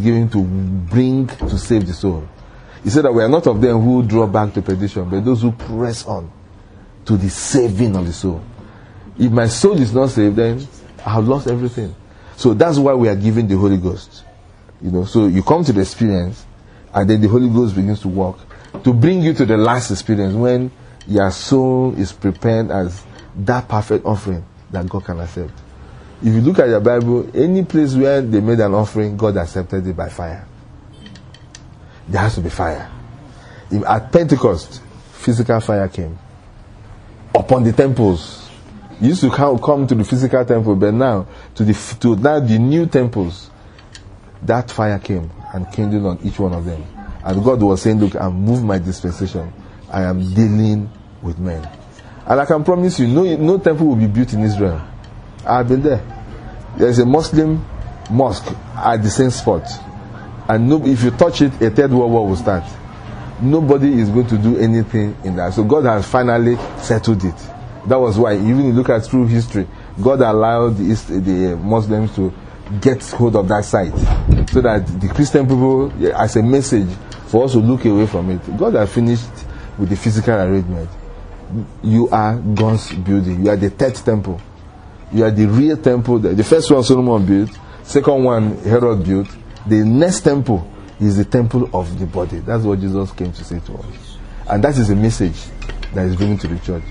to save the soul. He said that we are not of them who draw back to perdition, but those who press on to the saving of the soul. If my soul is not saved, then I have lost everything. So that's why we are given the Holy Ghost. You know, so you come to the experience, and then the Holy Ghost begins to work to bring you to the last experience when your soul is prepared as that perfect offering that God can accept. If you look at your Bible, any place where they made an offering, God accepted it by fire. There has to be fire. At Pentecost, physical fire came upon the temples. You used to come to the physical temple, but now to the new temples, that fire came and kindled on each one of them. And God was saying, look, I've moved my dispensation. I am dealing with men. And I can promise you, no temple will be built in Israel. I've been there. There's a Muslim mosque at the same spot. And if you touch it, a third world war will start. Nobody is going to do anything in that. So God has finally settled it. That was why, even if you look at through history, God allowed the Muslims to get hold of that site, so that the Christian people, as a message for us to look away from it. God has finished with the physical arrangement. You are God's building. You are the third temple. You are the real temple. The first one Solomon built, second one Herod built. The next temple is the temple of the body. That's what Jesus came to say to us, and that is a message that is given to the church.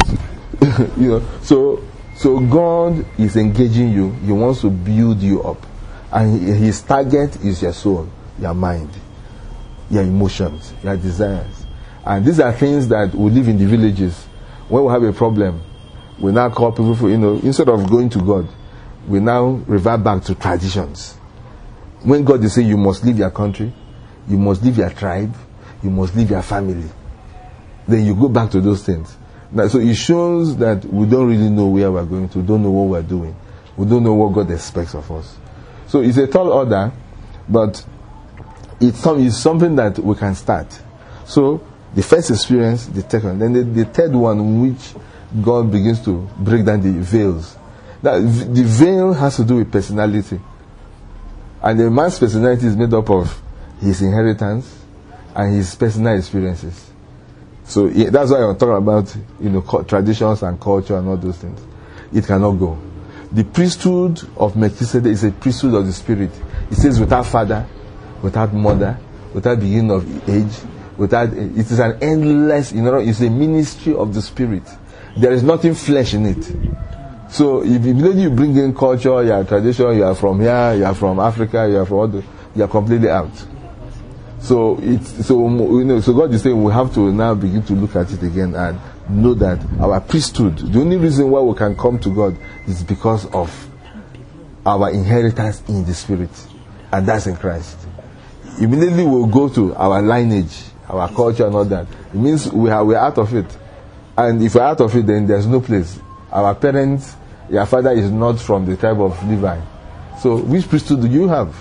So God is engaging you. He wants to build you up. And His target is your soul, your mind, your emotions, your desires. And these are things that we live in the villages. When we have a problem, we now call people for, instead of going to God, we now revert back to traditions. When God is saying you must leave your country, you must leave your tribe, you must leave your family, then you go back to those things. Now, so it shows that we don't really know where we're going to, we don't know what we're doing. We don't know what God expects of us. So it's a tall order, but it's something that we can start. So the first experience, the second, then the third one, in which God begins to break down the veils. Now, the veil has to do with personality. And a man's personality is made up of his inheritance and his personal experiences. So that's why I'm talking about, traditions and culture and all those things. it cannot go. The priesthood of Melchizedek is a priesthood of the Spirit. It says without father, without mother, without beginning of age, it is an endless, it's a ministry of the Spirit. There is nothing flesh in it. So if you bring in culture, your tradition, you are from here, you are from Africa, you are from you are completely out. So God is saying we have to now begin to look at it again and know that our priesthood, the only reason why we can come to God is because of our inheritance in the Spirit, and that's in Christ. Immediately we'll go to our lineage, our culture and all that. It means we're out of it. And if we're out of it, then there's no place. Our parents, your father is not from the tribe of Levi. So which priesthood do you have?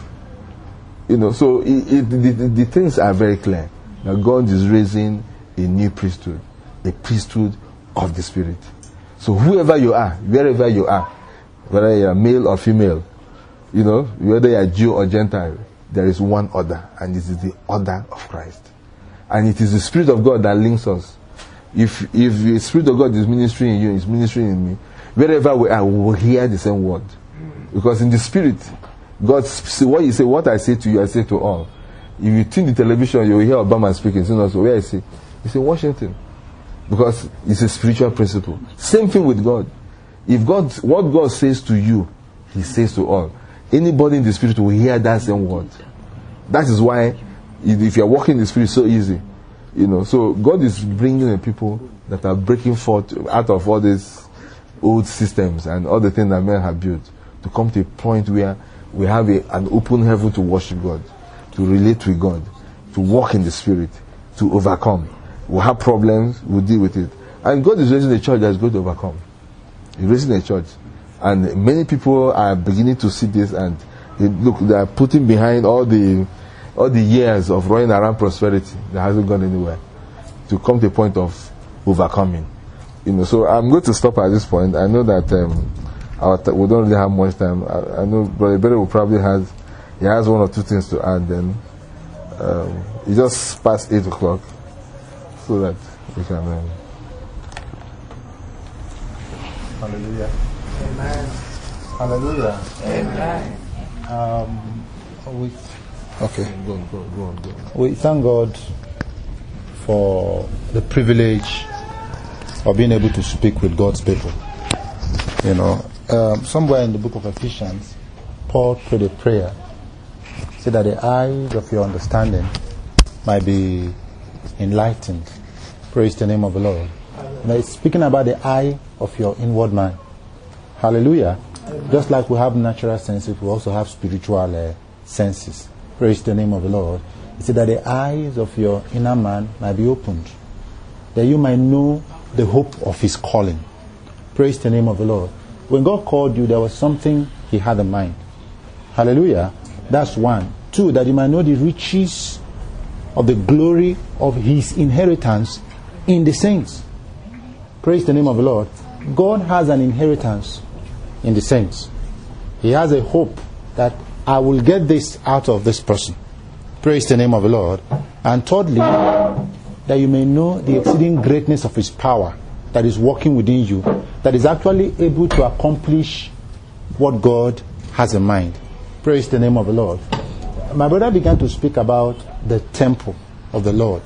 So the things are very clear. Now God is raising a new priesthood, a priesthood of the Spirit. So whoever you are, wherever you are, whether you are male or female, whether you are Jew or Gentile, there is one order, and this is the order of Christ. And it is the Spirit of God that links us. If the Spirit of God is ministering in you, is ministering in me, wherever we are, we will hear the same word. Because in the Spirit, God, what you say, what I say to you, I say to all. If you tune the television, you will hear Obama speaking. So where is he? He's in Washington. Because it's a spiritual principle. Same thing with God. What God says to you, He says to all. Anybody in the Spirit will hear that same word. That is why, if you are walking in the Spirit, it's so easy. So God is bringing the people that are breaking forth out of all these old systems and all the things that men have built, to come to a point where we have an open heaven to worship God, to relate with God, to walk in the Spirit, to overcome. We'll have problems, we'll deal with it. And God is raising a church that is going to overcome. He's raising a church. And many people are beginning to see this, and they are putting behind all the years of running around prosperity that hasn't gone anywhere, to come to a point of overcoming. So I'm going to stop at this point. I know that we don't really have much time. I know Brother Berry will probably has one or two things to add. Then it's just past 8 o'clock, so that we can. Hallelujah. Amen. Hallelujah. Amen. Okay. Go on. We thank God for the privilege of being able to speak with God's people. Somewhere in the book of Ephesians, Paul prayed a prayer, said that the eyes of your understanding might be enlightened. Praise the name of the Lord. Now it's speaking about the eye of your inward man. Hallelujah. Just like we have natural senses, we also have spiritual senses. Praise the name of the Lord. He said that the eyes of your inner man might be opened, that you might know the hope of His calling. Praise the name of the Lord. When God called you, there was something He had in mind. Hallelujah. That's one. Two, that you might know the riches of the glory of His inheritance in the saints. Praise the name of the Lord. God has an inheritance in the saints. He has a hope that I will get this out of this person. Praise the name of the Lord. And thirdly, that you may know the exceeding greatness of His power that is working within you, that is actually able to accomplish what God has in mind. Praise the name of the Lord. My brother began to speak about the temple of the Lord.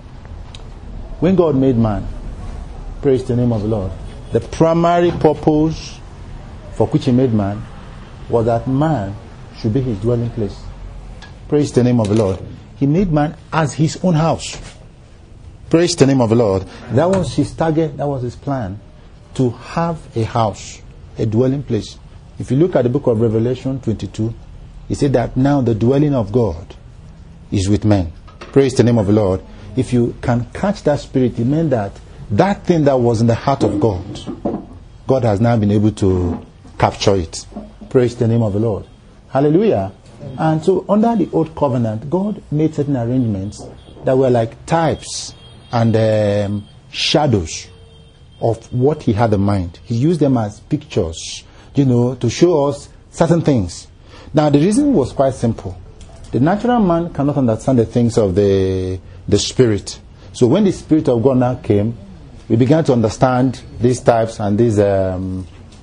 When God made man, praise the name of the Lord, the primary purpose for which He made man was that man should be His dwelling place. Praise the name of the Lord. He made man as His own house. Praise the name of the Lord. That was His target, that was His plan, to have a house, a dwelling place. If you look at the book of Revelation 22, He said that now the dwelling of God is with men. Praise the name of the Lord. If you can catch that spirit, it meant that thing that was in the heart of God, God has now been able to capture it. Praise the name of the Lord. Hallelujah. And so under the old covenant, God made certain arrangements that were like types and shadows of what He had in mind. He used them as pictures, to show us certain things. Now the reason was quite simple. The natural man cannot understand the things of the Spirit. So when the Spirit of God now came, we began to understand these types and these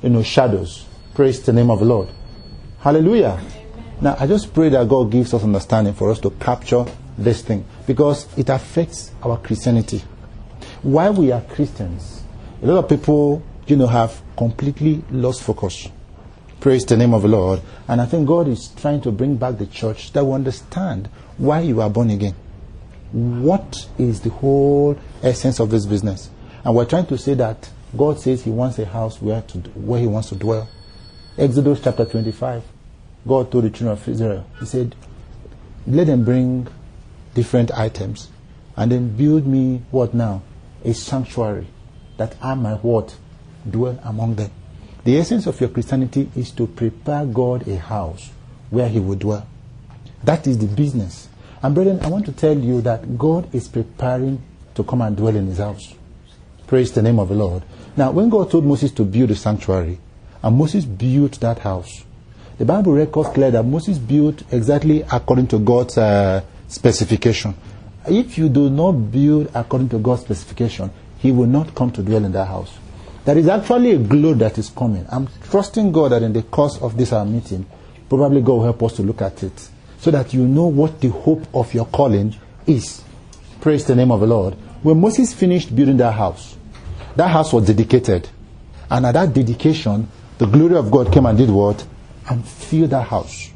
shadows. Praise the name of the Lord. Hallelujah. Now, I just pray that God gives us understanding for us to capture this thing, because it affects our Christianity. Why we are Christians, a lot of people, have completely lost focus. Praise the name of the Lord. And I think God is trying to bring back the church that will understand why you are born again. What is the whole essence of this business? And we're trying to say that God says He wants a house where He wants to dwell. Exodus chapter 25. God told the children of Israel, He said, let them bring different items and then build me what now? A sanctuary, that I might what? Dwell among them. The essence of your Christianity is to prepare God a house where He will dwell. That is the business. And brethren, I want to tell you that God is preparing to come and dwell in His house. Praise the name of the Lord. Now, when God told Moses to build a sanctuary, and Moses built that house, the Bible records clear that Moses built exactly according to God's specification. If you do not build according to God's specification, He will not come to dwell in that house. There is actually a glow that is coming. I'm trusting God that in the course of this our meeting, probably God will help us to look at it, so that you know what the hope of your calling is. Praise the name of the Lord. When Moses finished building that house was dedicated. And at that dedication, the glory of God came and did what? And filled that house.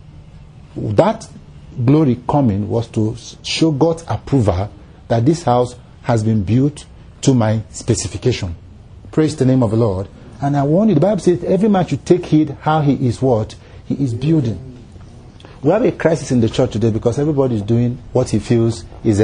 That glory coming was to show God's approval that this house has been built to my specification. Praise the name of the Lord. And I warn you, the Bible says every man should take heed how he is what? He is building. We have a crisis in the church today because everybody is doing what he feels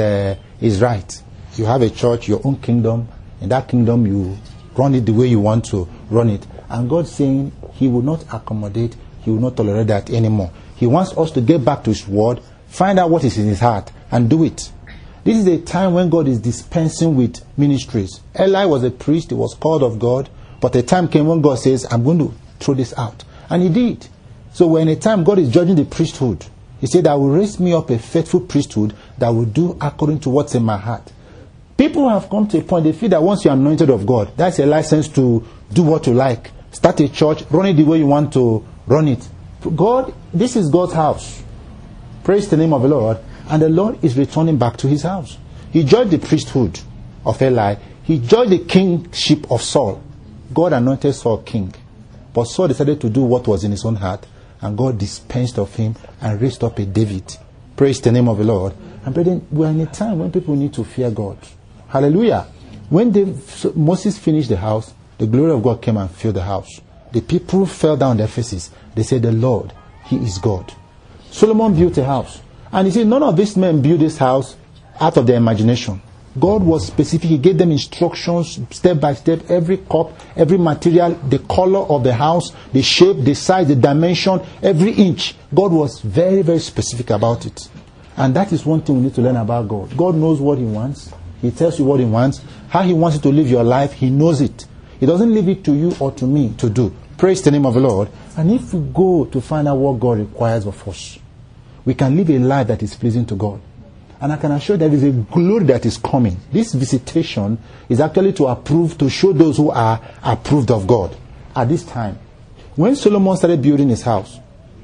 is right. You have a church, your own kingdom. In that kingdom, you run it the way you want to run it. And God's saying He will not accommodate, He will not tolerate that anymore. He wants us to get back to His word, find out what is in His heart, and do it. This is a time when God is dispensing with ministries. Eli was a priest, he was called of God, but a time came when God says, I'm going to throw this out. And He did. So when a time God is judging the priesthood, He said, I will raise me up a faithful priesthood that will do according to what's in my heart. People have come to a point, they feel that once you're anointed of God, that's a license to do what you like. Start a church, run it the way you want to run it. God, this is God's house. Praise the name of the Lord. And the Lord is returning back to His house. He judged the priesthood of Eli. He judged the kingship of Saul. God anointed Saul king. But Saul decided to do what was in his own heart. And God dispensed of him and raised up a David. Praise the name of the Lord. And brethren, we are in a time when people need to fear God. Hallelujah. When Moses finished the house, the glory of God came and filled the house. The people fell down on their faces. They said, the Lord, He is God. Solomon built a house. And he said, none of these men built this house out of their imagination. God was specific. He gave them instructions step by step. Every cup, every material, the color of the house, the shape, the size, the dimension, every inch. God was very, very specific about it. And that is one thing we need to learn about God. God knows what He wants. He tells you what He wants. How He wants you to live your life, He knows it. He doesn't leave it to you or to me to do. Praise the name of the Lord. And if we go to find out what God requires of us, we can live a life that is pleasing to God. And I can assure there is a glory that is coming. This visitation is actually to show those who are approved of God. At this time, when Solomon started building his house,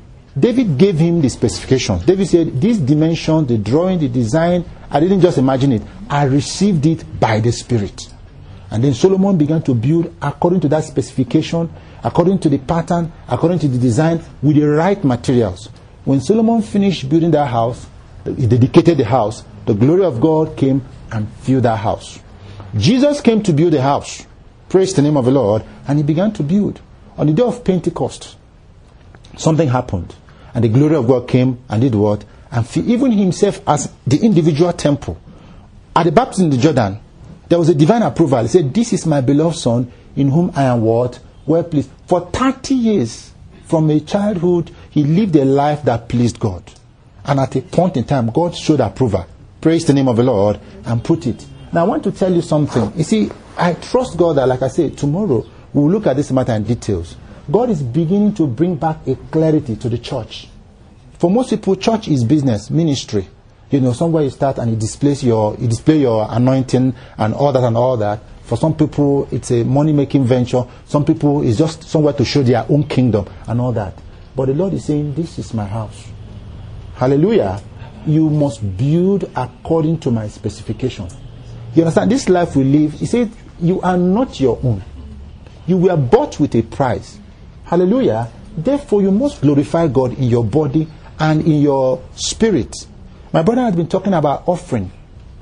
David gave him the specifications. David said, this dimension, the drawing, the design, I didn't just imagine it. I received it by the Spirit. And then Solomon began to build according to that specification, according to the pattern, according to the design, with the right materials. When Solomon finished building that house, he dedicated the house, the glory of God came and filled that house. Jesus came to build a house. Praise the name of the Lord. And He began to build. On the day of Pentecost, something happened. And the glory of God came and did what? And even Himself as the individual temple. At the baptism in the Jordan, there was a divine approval. He said, this is my beloved Son, in whom I am what? Well pleased. For 30 years, from a childhood, he lived a life that pleased God. And at a point in time, God showed approval. Praise the name of the Lord and put it. Now I want to tell you something. You see, I trust God that, like I said, tomorrow we will look at this matter in details. God is beginning to bring back a clarity to the church. For most people, church is business, ministry. You know, somewhere you start and you display your anointing and all that. For some people, it's a money-making venture. Some people, it's just somewhere to show their own kingdom and all that. But the Lord is saying, this is my house. Hallelujah. You must build according to my specification. You understand? This life we live, he said, you are not your own. You were bought with a price. Hallelujah. Therefore, you must glorify God in your body and in your spirit. My brother has been talking about offering.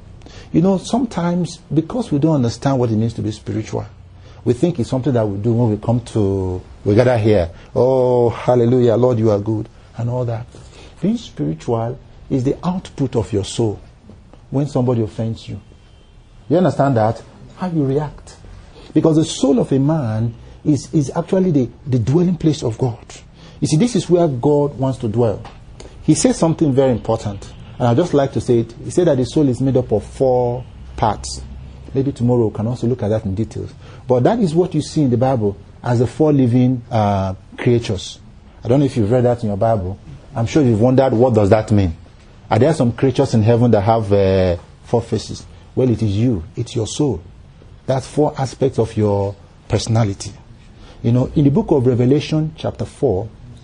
You know, sometimes, because we don't understand what it means to be spiritual, we think it's something that we do when we gather here. Oh, hallelujah, Lord, you are good, and all that. Being spiritual is the output of your soul when somebody offends you. You understand that? How you react. Because the soul of a man is actually the dwelling place of God. You see, this is where God wants to dwell. He says something very important, and I'd just like to say it. He said that the soul is made up of 4 parts. Maybe tomorrow we can also look at that in details. But that is what you see in the Bible as the 4 living creatures. I don't know if you've read that in your Bible. I'm sure you've wondered, what does that mean? Are there some creatures in heaven that have 4 faces? Well, it is you. It's your soul. That's 4 aspects of your personality. You know, in the book of Revelation, chapter 4,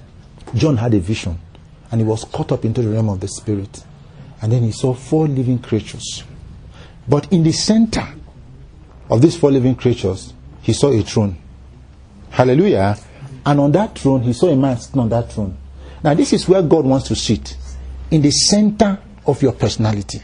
John had a vision, and he was caught up into the realm of the spirit. And then he saw 4 living creatures. But in the center of these 4 living creatures, he saw a throne. Hallelujah. And on that throne, he saw a man sitting on that throne. Now, this is where God wants to sit. In the center of your personality.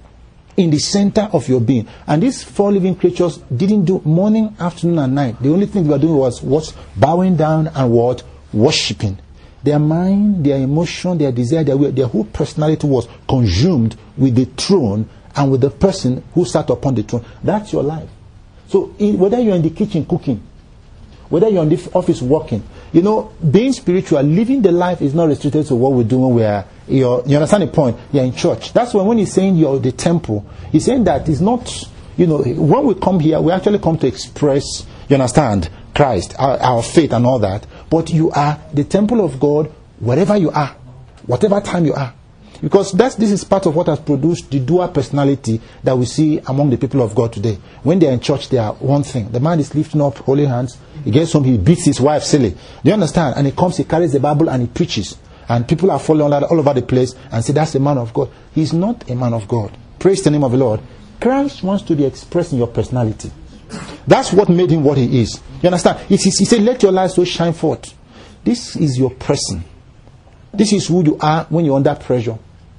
In the center of your being. And these 4 living creatures didn't do morning, afternoon, and night. The only thing they were doing was bowing down and what? Worshipping. Their mind, their emotion, their desire, their whole personality was consumed with the throne and with the person who sat upon the throne. That's your life. So whether you're in the kitchen cooking, whether you're in the office working, you know, being spiritual, living the life is not restricted to what we do when we are, you understand the point? You're in church. That's when he's saying you're the temple, he's saying that it's not, you know, when we come here, we actually come to express, you understand, Christ, our faith and all that. But you are the temple of God wherever you are, whatever time you are. Because this is part of what has produced the dual personality that we see among the people of God today. When they are in church, they are one thing. The man is lifting up holy hands. He gets home, he beats his wife silly. Do you understand? And he comes, he carries the Bible and he preaches. And people are following all over the place and say, that's a man of God. He's not a man of God. Praise the name of the Lord. Christ wants to be expressed in your personality. That's what made him what he is. You understand? He said, let your light so shine forth. This is your person. This is who you are when you're under pressure.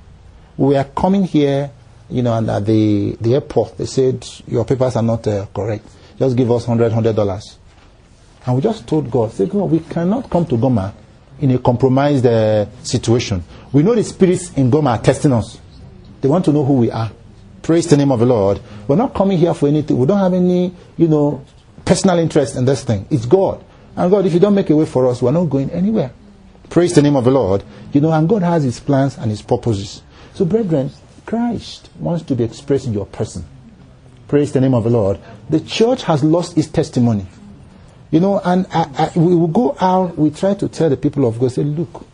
We are coming here, you know, and at the airport, they said, your papers are not correct. Just give us $100. And we just told God, say, God, we cannot come to Goma in a compromised situation. We know the spirits in Goma are testing us. They want to know who we are. Praise the name of the Lord. We're not coming here for anything. We don't have any, you know, personal interest in this thing. It's God. And God, if you don't make a way for us, we're not going anywhere. Praise the name of the Lord. You know, and God has his plans and his purposes. So, brethren, Christ wants to be expressed in your person. Praise the name of the Lord. The church has lost its testimony. You know, and we will go out, we try to tell the people of God, say, look,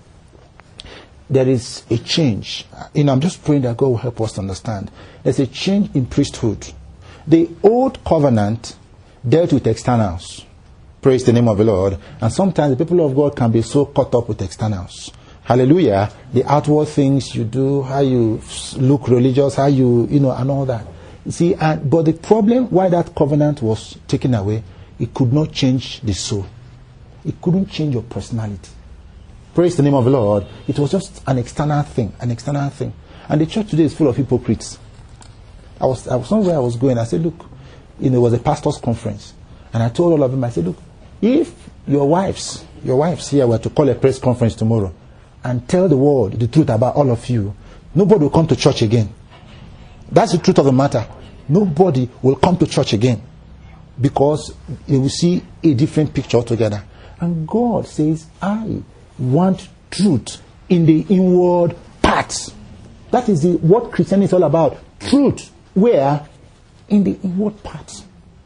there is a change. You know, I'm just praying that God will help us to understand. There's a change in priesthood. The old covenant dealt with externals. Praise the name of the Lord. And sometimes the people of God can be so caught up with externals. Hallelujah. The outward things you do, how you look religious, how you know, and all that. You see, but the problem why that covenant was taken away, it could not change the soul. It couldn't change your personality. Praise the name of the Lord. It was just an external thing, And the church today is full of hypocrites. I was somewhere I was going. I said, look, you know, it was a pastor's conference. And I told all of them, I said, look, if your wives here were to call a press conference tomorrow, and tell the world the truth about all of you, nobody will come to church again. That's the truth of the matter. Nobody will come to church again because you will see a different picture altogether. And God says, I want truth in the inward parts. That is what Christianity is all about. Truth. Where? In the inward parts.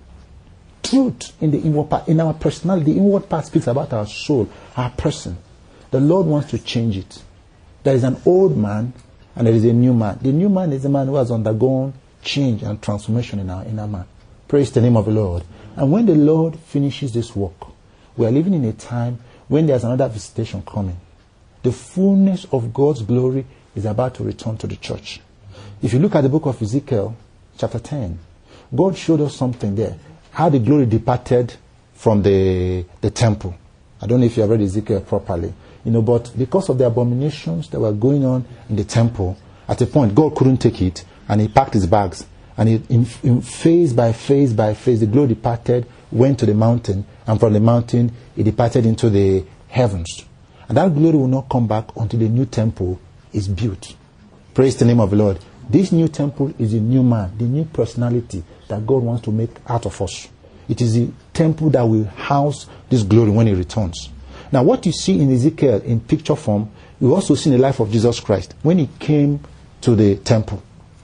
Truth in the inward part. In our personality, the inward part speaks about our soul, our person. The Lord wants to change it. There is an old man and there is a new man. The new man is the man who has undergone change and transformation in our inner man. Praise the name of the Lord. And when the Lord finishes this work, we are living in a time when there's another visitation coming. The fullness of God's glory is about to return to the church. If you look at the book of Ezekiel, chapter 10, God showed us something there. How the glory departed from the temple. I don't know if you have read Ezekiel properly. But because of the abominations that were going on in the temple, at a point, God couldn't take it, and he packed his bags. And in phase by phase by phase, the glory departed, went to the mountain, and from the mountain, it departed into the heavens. And that glory will not come back until the new temple is built. Praise the name of the Lord. This new temple is a new man, the new personality that God wants to make out of us. It is the temple that will house this glory when he returns. Now, what you see in Ezekiel in picture form, you also see in the life of Jesus Christ. When he came to the temple,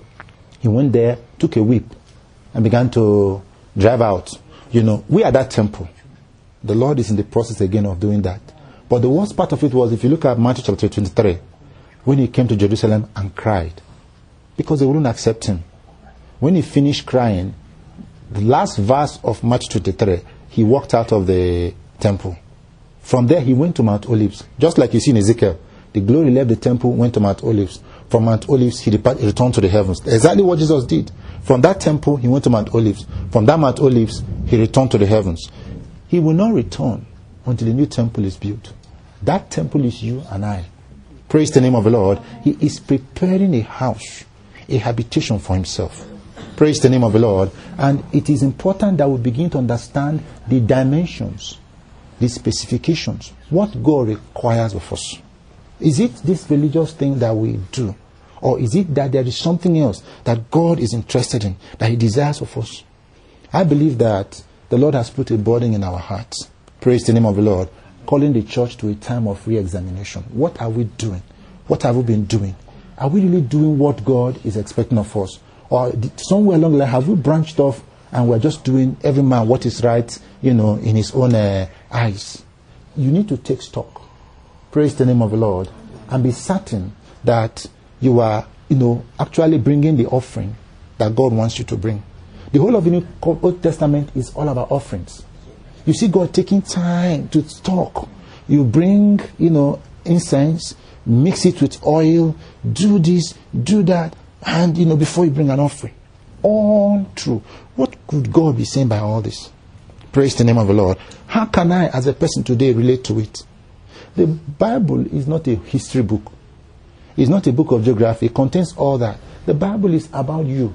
he went there, took a whip, and began to drive out. We are that temple. The Lord is in the process again of doing that. But the worst part of it was, if you look at Matthew chapter 23, when he came to Jerusalem and cried, because they wouldn't accept him. When he finished crying, the last verse of Matthew 23, he walked out of the temple. From there, he went to Mount Olives. Just like you see in Ezekiel, the glory left the temple, went to Mount Olives. From Mount Olives, he returned to the heavens. Exactly what Jesus did. From that temple, he went to Mount Olives. From that Mount Olives, he returned to the heavens. He will not return until the new temple is built. That temple is you and I. Praise the name of the Lord. He is preparing a house, a habitation for himself. Praise the name of the Lord. And it is important that we begin to understand the dimensions, the specifications, what God requires of us. Is it this religious thing that we do? Or is it that there is something else that God is interested in, that he desires of us? I believe that the Lord has put a burden in our hearts. Praise the name of the Lord. Calling the church to a time of re-examination. What are we doing? What have we been doing? Are we really doing what God is expecting of us? Or somewhere along the line, have we branched off and we're just doing every man what is right, in his own eyes? You need to take stock. Praise the name of the Lord. And be certain that you are, actually bringing the offering that God wants you to bring. The whole of the Old Testament is all about offerings. You see God taking time to talk. You bring, incense, mix it with oil, do this, do that, and, before you bring an offering. All true. What could God be saying by all this? Praise the name of the Lord. How can I, as a person today, relate to it? The Bible is not a history book. It's not a book of geography. It contains all that. The Bible is about you.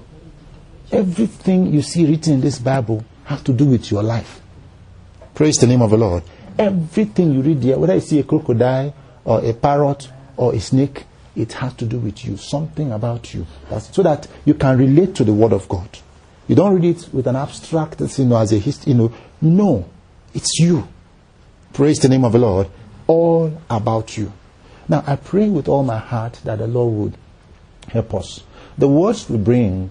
Everything you see written in this Bible has to do with your life. Praise the name of the Lord. Everything you read there, whether you see a crocodile or a parrot or a snake, it has to do with you. Something about you. So that you can relate to the Word of God. You don't read it with an abstract, as a history, No, it's you. Praise the name of the Lord. All about you. Now, I pray with all my heart that the Lord would help us. The words we bring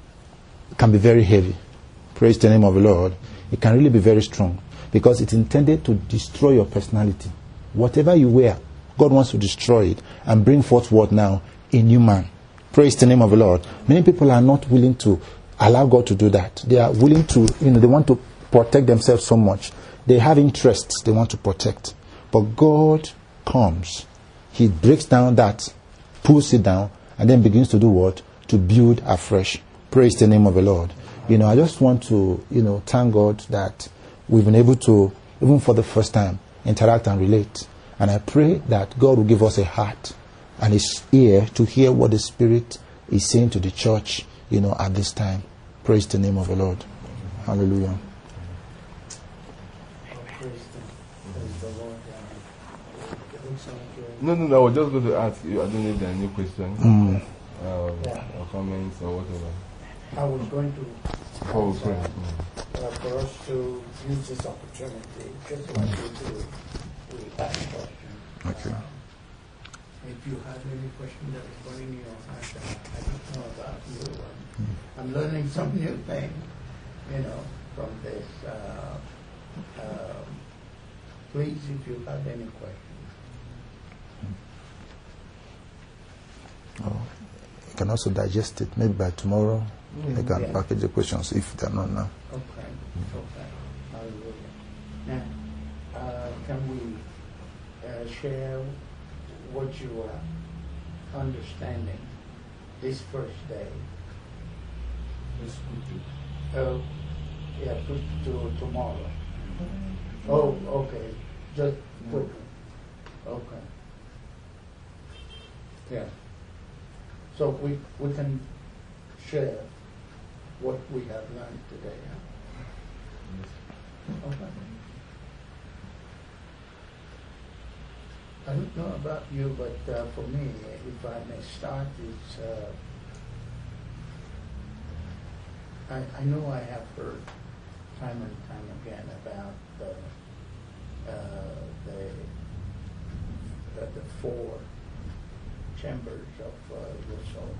can be very heavy. Praise the name of the Lord. It can really be very strong because it's intended to destroy your personality. Whatever you wear, God wants to destroy it and bring forth what now? A new man. Praise the name of the Lord. Many people are not willing to allow God to do that. They are willing to, they want to protect themselves so much. They have interests they want to protect. But God comes. He breaks down that, pulls it down, and then begins to do what? To build afresh. Praise the name of the Lord. I just want to, thank God that we've been able to, even for the first time, interact and relate. And I pray that God will give us a heart and his ear to hear what the Spirit is saying to the church, at this time. Praise the name of the Lord. Hallelujah. No, I was just going to ask you. I don't know if there are any questions or comments or whatever. I was going to for us to use this opportunity, just like we do, to ask questions. Okay. If you have any question that is burning in your heart, I don't know about you. I'm learning some new thing, from this. Please, if you have any questions. You can also digest it. Maybe by tomorrow, I can package the questions if they're not now. Okay. share what you are understanding this first day? Let's put it. Oh, yeah, put to tomorrow. Oh, okay. Just quickly. Okay. Yeah. So we can share what we have learned today. Huh? Okay. I don't know about you, but for me, if I may start, it's I know I have heard time and time again about the four chambers of your soul.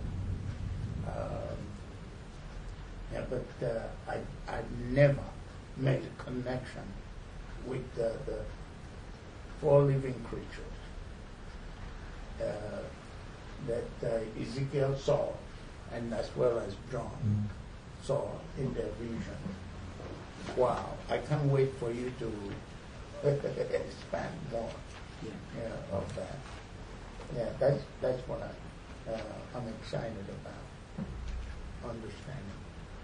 Yeah, but I've never made a connection with the four living creatures that Ezekiel saw, and as well as John saw in their vision. Wow, I can't wait for you to expand more of that. Yeah, that's what I'm excited about, understanding.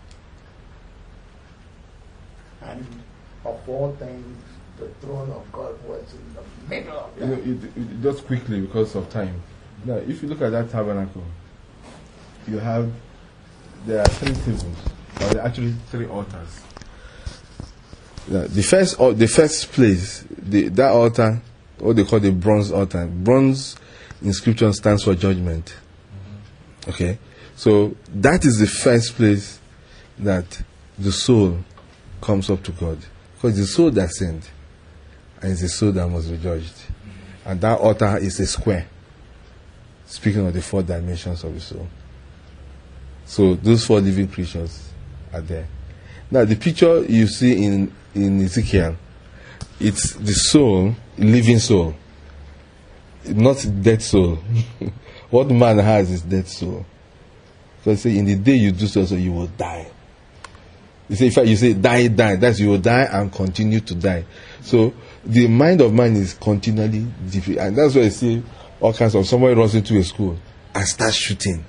And of all things, the throne of God was in the middle of that. Just quickly because of time. Now, if you look at that tabernacle, there are three tables, or there are actually three altars. The first place, that altar, what they call the bronze altar. Bronze in scripture stands for judgment. Okay, so that is the first place that the soul comes up to God, because the soul that sinned, and it's the soul that must be judged. And that altar is a square, speaking of the four dimensions of the soul. So those four living creatures are there. Now the picture you see in Ezekiel, it's the soul, living soul, not dead soul. What man has is dead soul. Because in the day you do so, you will die. You say, in fact, you say die, that's you will die and continue to die. So the mind of man is continually different, and that's why you see all kinds of somebody runs into a school and starts shooting.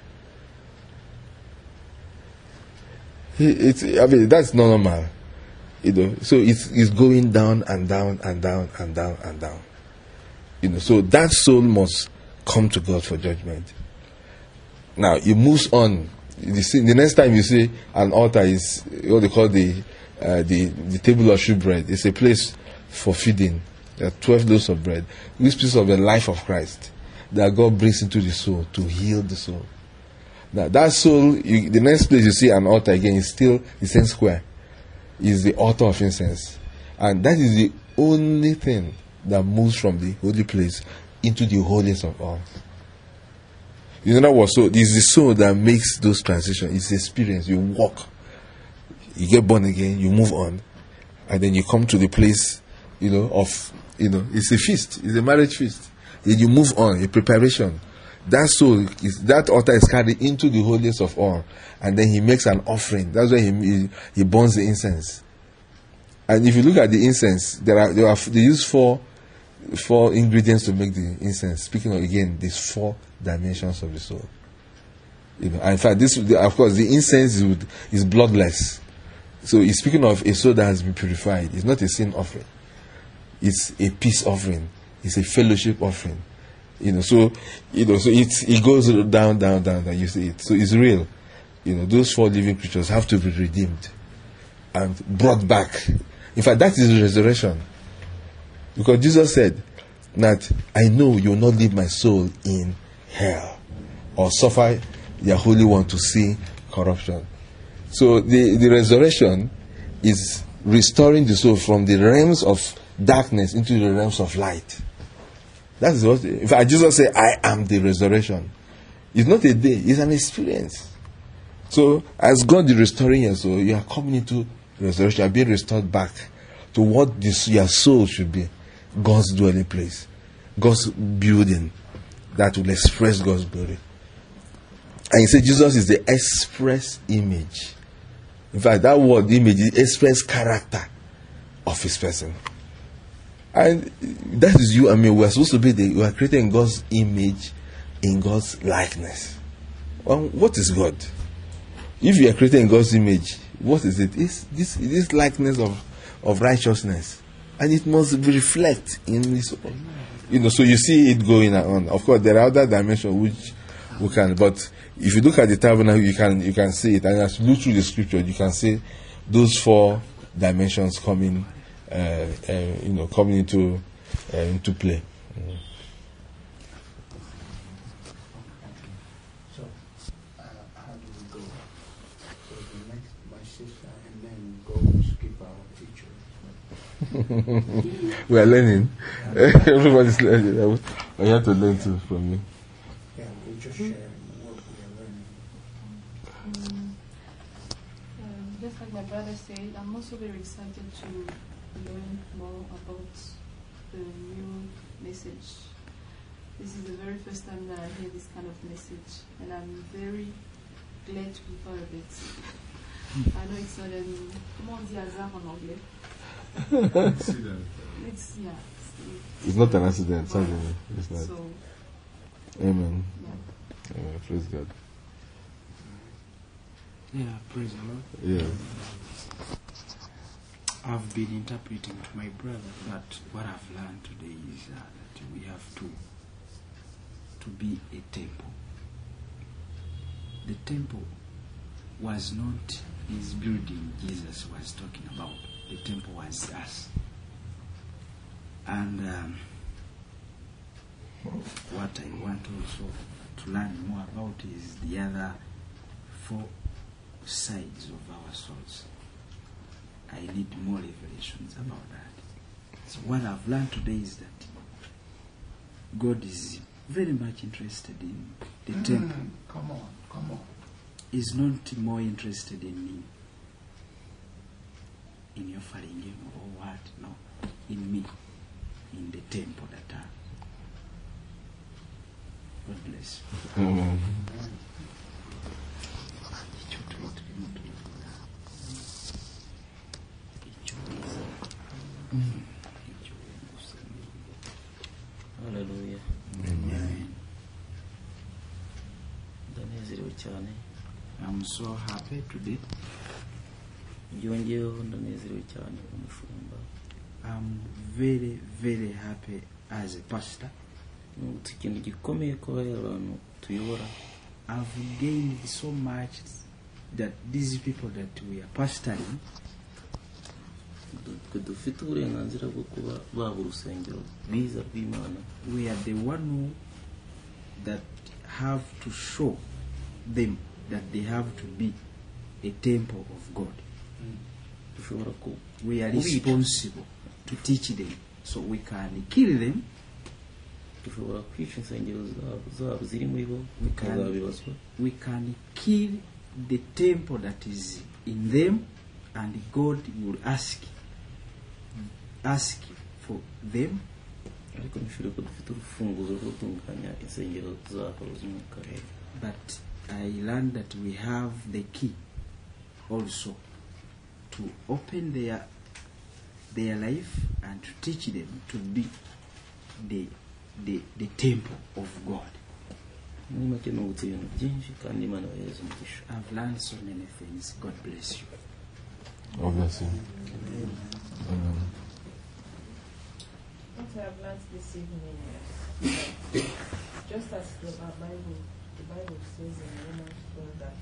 That's not normal, So it's going down and down and down and down and down. So that soul must come to God for judgment. Now it moves on. The next time you see an altar is what they call the table of shewbread. It's a place for feeding. There are 12 loaves of bread. This piece of the life of Christ that God brings into the soul to heal the soul. Now that soul, the next place you see an altar again is still the same square. Is the altar of incense, and that is the only thing that moves from the holy place into the holiest of all. You know what? So this is the soul that makes those transitions. It's experience. You walk, you get born again, you move on, and then you come to the place, it's a feast. It's a marriage feast. Then you move on, a preparation. That soul that altar is carried into the holiest of all, and then he makes an offering. That's why he burns the incense. And if you look at the incense, they use four ingredients to make the incense. Speaking of, again, these four dimensions of the soul. And in fact, of course, the incense is bloodless. So he's speaking of a soul that has been purified. It's not a sin offering. It's a peace offering. It's a fellowship offering. So it goes down, you see it. So it's real. Those four living creatures have to be redeemed and brought back. In fact, that is the resurrection. Because Jesus said that I know you will not leave my soul in hell or suffer your Holy One to see corruption. So the resurrection is restoring the soul from the realms of darkness into the realms of light. That is what, in fact, Jesus said, I am the resurrection. It's not a day, it's an experience. So, as God is restoring your soul, you are coming into resurrection, you are being restored back to what your soul should be. God's dwelling place. God's building that will express God's glory. And he said Jesus is the express image. In fact, that word image is express character of his person. And that is you and me. We are supposed to be we are created in God's image, in God's likeness. What is God? If you are created in God's image, what is it? It's this likeness of righteousness, and it must reflect in this. So you see it going on. Of course, there are other dimensions which we can, but if you look at the tabernacle, you can see it, and as you look through the scripture, you can see those 4 dimensions coming into play. So, how do we go? So the next, my sister, and then go skip our teacher. We are learning. Everybody's learning. I have to learn too from you. Yeah, we're just sharing what we are learning. Just like my brother said, I'm also very excited to learn more about the new message. This is the very first time that I hear this kind of message, and I'm very glad to be part of it. I know it's not comment on dit hasard en anglais? It's not an accident. It's not. So, Amen. Yeah. Amen. Praise God. Yeah, praise the Lord. Yeah. I've been interpreting to my brother that what I've learned today is that we have to be a temple. The temple was not his building Jesus was talking about. The temple was us. And what I want also to learn more about is the other 4 sides of our souls. I need more revelations about that. So what I've learned today is that God is very much interested in the temple. Come on. He's not more interested in me, in your faringing or what, no, in me, in the temple that I. God bless you. Amen. Hallelujah. Amen. Ndanezerewe cyane. I'm so happy today. Byongeyeho ndanezerewe cyane umushumba. I'm very, very happy as a pastor. Ikintu gikomeye ko abantu tuyobora. I've gained so much that these people that we are pastoring, dufite uburenganzira bwo kuba baba urusengero rwiza rw'Imana. We are the one that have to show them that they have to be a temple of God. We are responsible to teach them, so we can kill them. We can kill the temple that is in them, and God will ask for them. But I learned that we have the key also to open their life and to teach them to be the temple of God. I've learned so many things. God bless you. God bless you. What I have learned this evening is just as the Bible says in Romans 12 that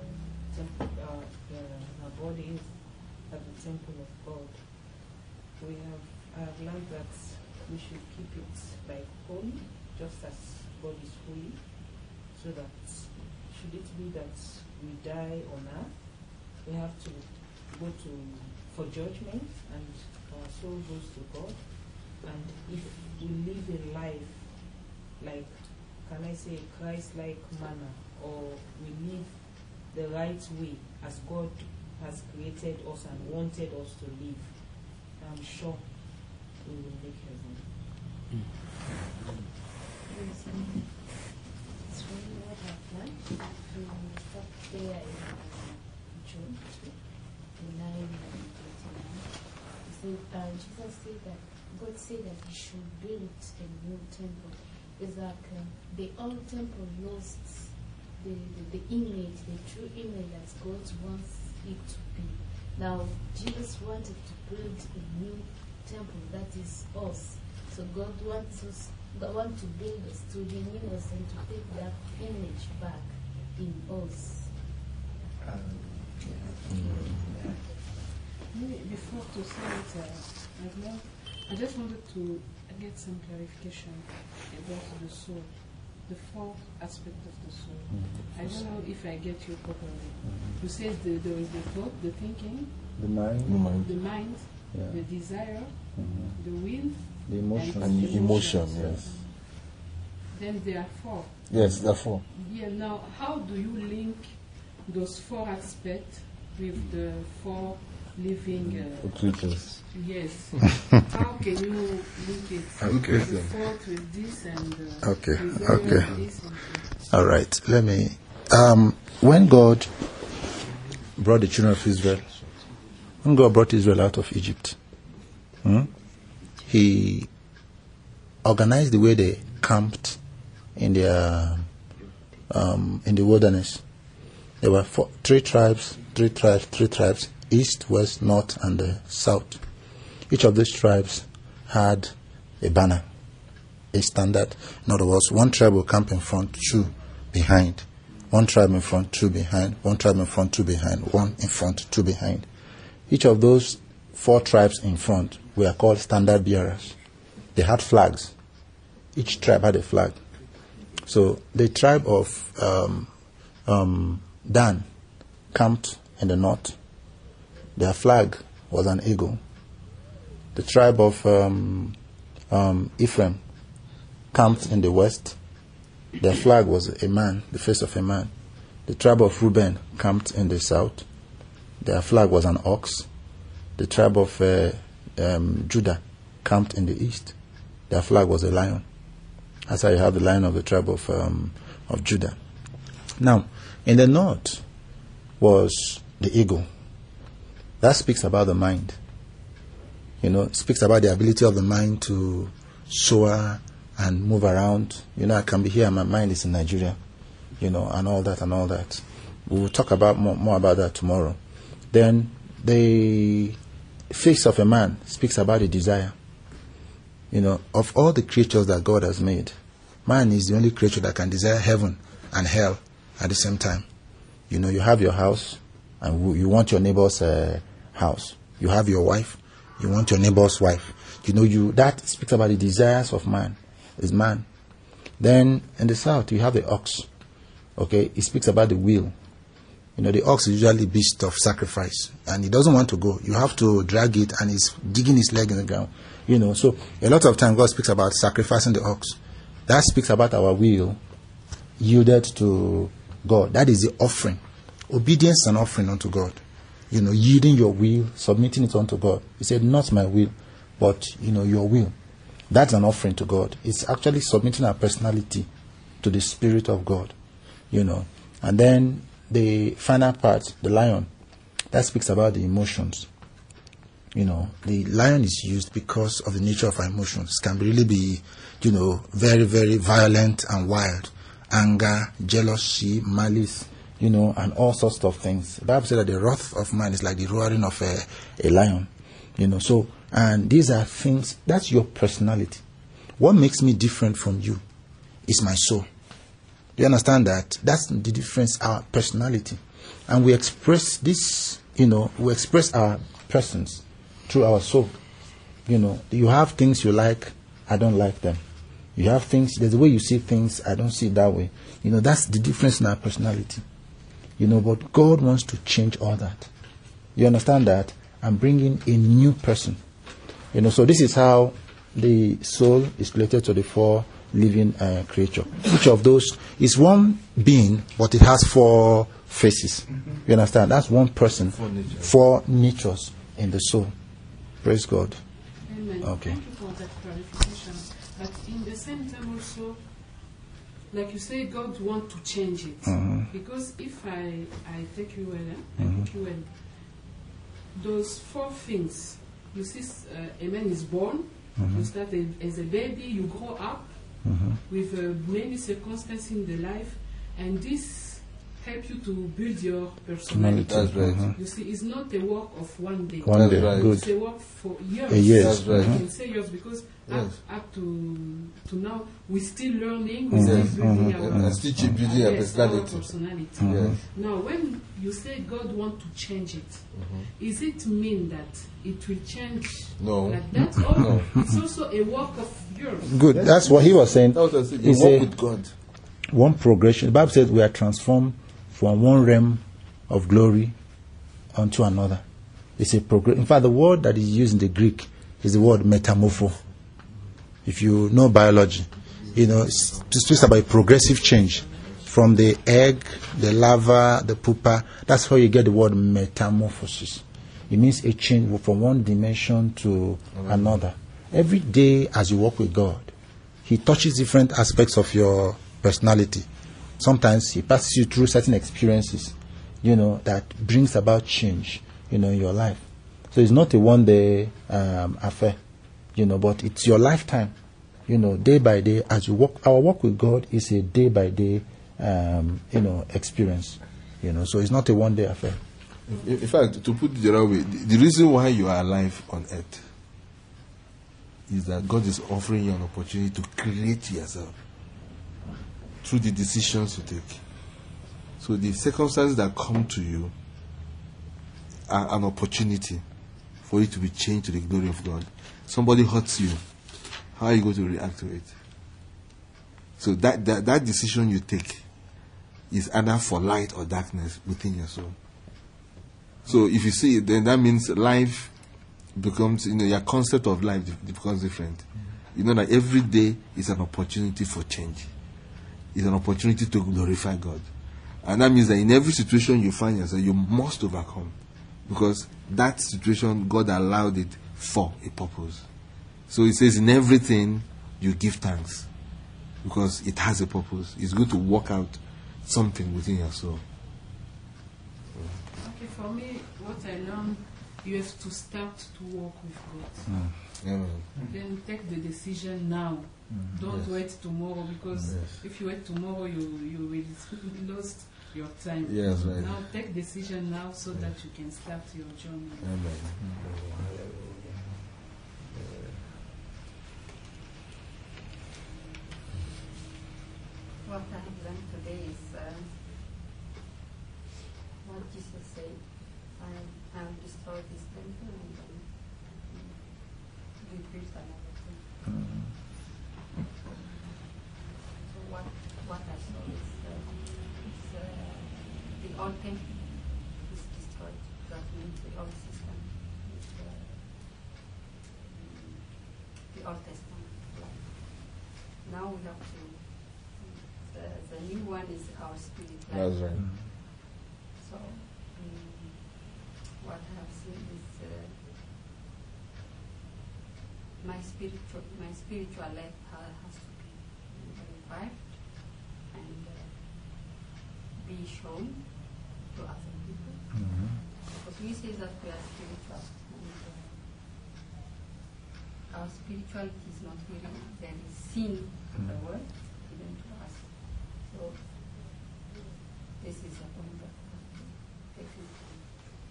our body is at the temple of God. I have learned that we should keep it like holy, just as God is holy, so that should it be that we die on earth, we have to go for judgment, and our soul goes to God. And if we live a life like, can I say, Christ-like manner, or we live the right way as God has created us and wanted us to live, I'm sure we will make heaven. It's really what I've learned. We stopped there in June 9 and 29. said, Jesus said that God said that He should build a new temple. It's like the old temple lost the image, the true image that God wants it to be. Now Jesus wanted to build a new temple, that is us. So God wants to build us, to renew us, and to take that image back in us. Maybe before to say it, I just wanted to get some clarification about the soul, the four aspects of the soul. I don't know if I get you properly. You said there is the thought, the thinking, The mind. the mind, Yeah. the desire, the will, The emotion. and And emotion, yes. Then there are four. Yes, therefore. Yeah, now how do you link those four aspects with the four living Creatures. yes. How can you link it? Okay. The thought with this and Okay, desire okay. with this and All right. Let me. When God brought the children of Israel, when God brought Israel out of Egypt, He organized the way they camped in their in the wilderness. There were three tribes, east, west, north, and the south. Each of these tribes had a banner, a standard. In other words, one tribe will camp in front, two behind. One tribe in front, two behind. One tribe in front, two behind. One in front, two behind. Each of those four tribes in front were called standard bearers. They had flags. Each tribe had a flag. So the tribe of Dan camped in the north. Their flag was an eagle. The tribe of Ephraim camped in the west. Their flag was a man, the face of a man. The tribe of Reuben camped in the south. Their flag was an ox. The tribe of Judah camped in the east. Their flag was a lion. That's how you have the lion of the tribe of Judah. Now, in the north was the eagle. That speaks about the mind. It speaks about the ability of the mind to soar and move around. I can be here and my mind is in Nigeria, and all that. We will talk about more about that tomorrow. Then the face of a man speaks about the desire. Of all the creatures that God has made, man is the only creature that can desire heaven and hell at the same time. You have your house and you want your neighbor's house. You have your wife, you want your neighbor's wife. That speaks about the desires of man. Is man. Then in the south you have the ox. Okay, it speaks about the will. The ox is usually a beast of sacrifice, and he doesn't want to go. You have to drag it, and he's digging his leg in the ground. So a lot of time God speaks about sacrificing the ox. That speaks about our will yielded to God. That is the offering. Obedience and offering unto God. Yielding your will, submitting it unto God. He said, not my will, but your will. That's an offering to God. It's actually submitting our personality to the Spirit of God. And then the final part, the lion, that speaks about the emotions. The lion is used because of the nature of our emotions. It can really be, very, very violent and wild. Anger, jealousy, malice, and all sorts of things. The Bible says that the wrath of man is like the roaring of a lion. And these are things, that's your personality. What makes me different from you is my soul. Do you understand that? That's the difference, our personality. And we express this, we express our persons through our soul. You have things you like, I don't like them. You have things, there's the way you see things, I don't see it that way. That's the difference in our personality. But God wants to change all that. You understand that? And bring in a new person. So this is how the soul is related to the four living creature. Each of those is one being, but it has four faces. You understand? That's one person. Four natures in the soul. Praise God. Amen. Okay. Thank you for that clarification. But in the same time also, like you say, God wants to change it. Because if I take you well, those four things you see, a man is born, you start as a baby, you grow up with many circumstances in the life, and this help you to build your personality. That's right. You see, it's not a work of one day. One day, right. good. It's a work for years. A years. That's right. I can say years because Yes. up to now, we're still learning, we're still building our And still building your yes, our personality. personality. Yes. Now, when you say God want to change it, is it mean that it will change No. like that? Or No. it's also a work of yours? Good. That's what he was saying. That's what I said. He You said- walk with God. One progression. The Bible says we are transformed from one realm of glory unto another. It's a progress. In fact, the word that is used in the Greek is the word metamorpho. If you know biology, you know, it speaks about a progressive change from the egg, the larva, the pupa. That's how you get the word metamorphosis. It means a change from one dimension to another. Every day as you walk with God, He touches different aspects of your personality. Sometimes He passes you through certain experiences, you know, that brings about change, you know, in your life. So it's not a one-day affair, you know, but it's your lifetime, you know, day by day as you walk. Our walk with God is a day-by-day, you know, experience, you know. So it's not a one-day affair. In fact, to put it the other way, the reason why you are alive on earth is that God is offering you an opportunity to create yourself through the decisions you take. So the circumstances that come to you are an opportunity for you to be changed to the glory of God. Somebody hurts you, how are you going to react to it? So that decision you take is either for light or darkness within your soul. So if you see it, then that means life becomes, you know, your concept of life becomes different. You know that every day is an opportunity for change. It's an opportunity to glorify God. And that means that in every situation you find yourself, you must overcome. Because that situation, God allowed it for a purpose. So it says in everything you give thanks. Because it has a purpose. It's good to work out something within your soul. Okay, for me, what I learned, you have to start to walk with God. Amen. Then take the decision now. Don't Yes. wait tomorrow, because if you wait tomorrow, you will lose your time. Yes, right. Now take decision now so that you can start your journey. Amen. What I have learned today is what Jesus said. I have destroyed this temple and rebuilt another temple. So what I saw is the old temple is destroyed. That means the old system is the Old Testament. Now we have to. The new one is our spirit life. That's right. So, what I have seen is my spiritual life has to be revived and be shown to other people. Because we say that we are spiritual, and our spirituality is not really very seen in the world, even to us. So this is a point of taking.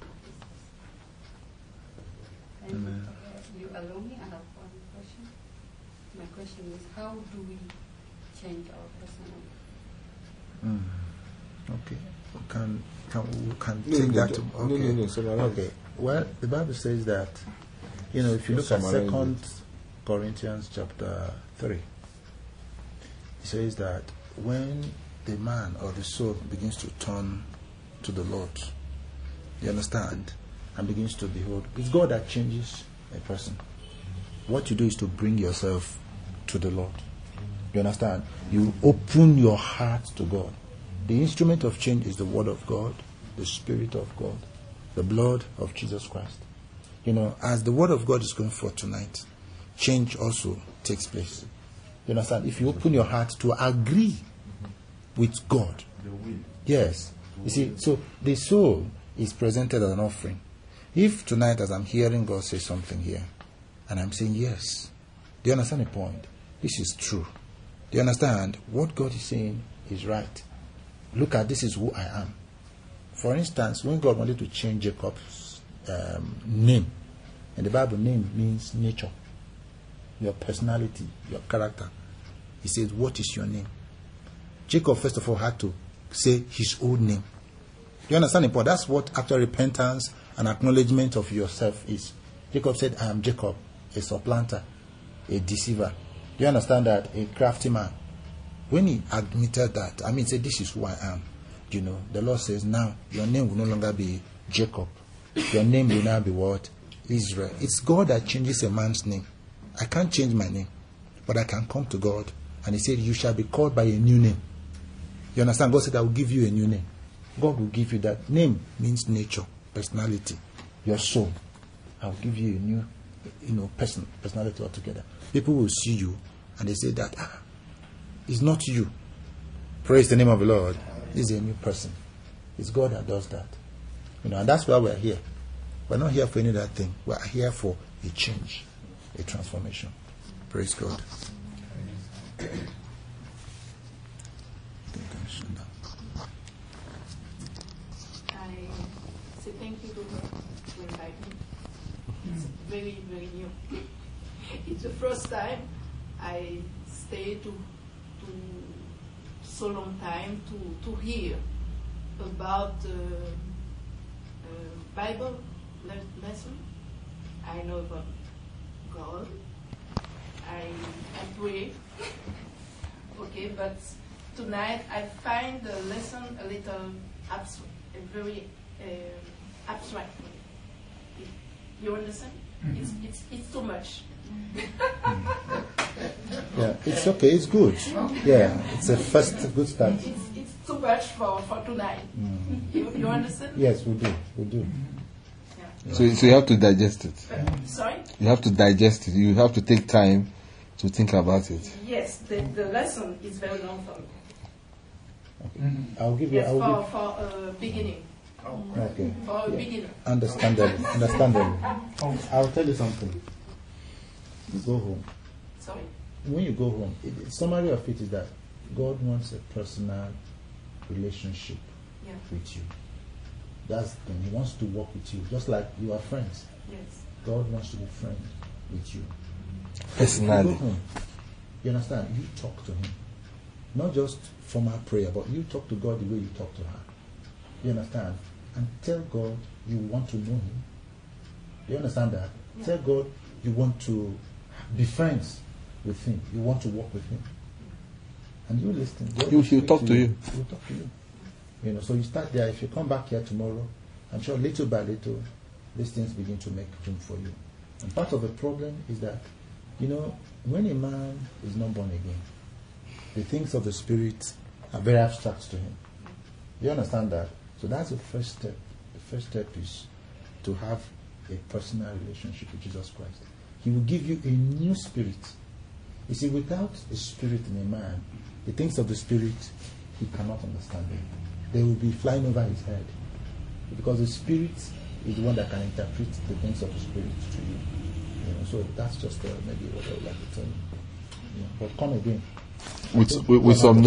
And you allow me, I have one question. My question is, how do we change our personality? Okay. We can No, take no, that. no, summarize. Okay. Well, the Bible says that, you know, if you look at Summarize 2 Corinthians chapter 3, it says that when the man or the soul begins to turn to the Lord, you understand, and begins to behold, it's God that changes a person. What you do is to bring yourself to the Lord. You understand? You open your heart to God. The instrument of change is the Word of God, the Spirit of God, the blood of Jesus Christ. You know, as the Word of God is going forth tonight, change also takes place. You understand? If you open your heart to agree with God. Yes. You see, so the soul is presented as an offering. If tonight, as I'm hearing God say something here, and I'm saying yes, do you understand the point? This is true. Do you understand? What God is saying is right. Look at, this is who I am. For instance, when God wanted to change Jacob's name, and the Bible, name means nature, your personality, your character. He said, what is your name? Jacob, first of all, had to say his old name. You understand the point? That's what actual repentance and acknowledgement of yourself is. Jacob said, I am Jacob, a supplanter, a deceiver. Do you understand that? A crafty man. When he admitted that, said, this is who I am. You know, the Lord says, now your name will no longer be Jacob. Your name will now be what? Israel. It's God that changes a man's name. I can't change my name, but I can come to God. And he said, you shall be called by a new name. You understand? God said, I will give you a new name. God will give you that. Name means nature, personality, your soul. I will give you a new, personality altogether. People will see you and they say that, it's not you. Praise the name of the Lord. This is a new person. It's God that does that. And that's why we're here. We're not here for any other thing. We're here for a change, a transformation. Praise God. I say thank you to invite me. It's very, very new. It's the first time I stay to so long time to hear about Bible lesson. I know about God. I pray. Okay, but tonight I find the lesson a little abstract, very abstract. You understand? It's too much. Yeah, it's okay. It's good. Yeah, it's a first good start. It's too much for tonight. You understand? Yes, we do. Yeah. So you have to digest it. Sorry? You have to digest it. You have to take time to think about it. Yes, the lesson is very long for me. Okay. I'll give you. Yes, for beginning. Okay. For a beginner. Understandable. I'll tell you something. You go home. Sorry? When you go home, the summary of it is that God wants a personal relationship with you. That's the thing. He wants to walk with you, just like you are friends. Yes. God wants to be friends with you. Personally. You go home, you understand? You talk to Him. Not just formal prayer, but you talk to God the way you talk to her. You understand? And tell God you want to know Him. You understand that? Yeah. Tell God you want to be friends with Him. You want to walk with Him. And you listen. He'll talk to you. He'll talk to you. So you start there. If you come back here tomorrow, I'm sure little by little, these things begin to make room for you. And part of the problem is that, when a man is not born again, the things of the Spirit are very abstract to him. You understand that? So that's the first step. The first step is to have a personal relationship with Jesus Christ. He will give you a new spirit. You see, without a spirit in a man, the things of the Spirit, he cannot understand them. They will be flying over his head. Because the Spirit is the one that can interpret the things of the Spirit to you. So that's just maybe what I would like to tell you. But come again. With some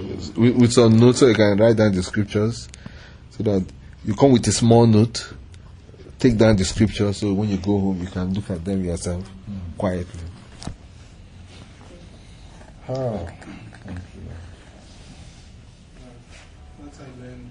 notes, so you can write down the scriptures, so that you come with a small note, take down the scriptures, so when you go home you can look at them yourself quietly. Oh, thank you. What I learned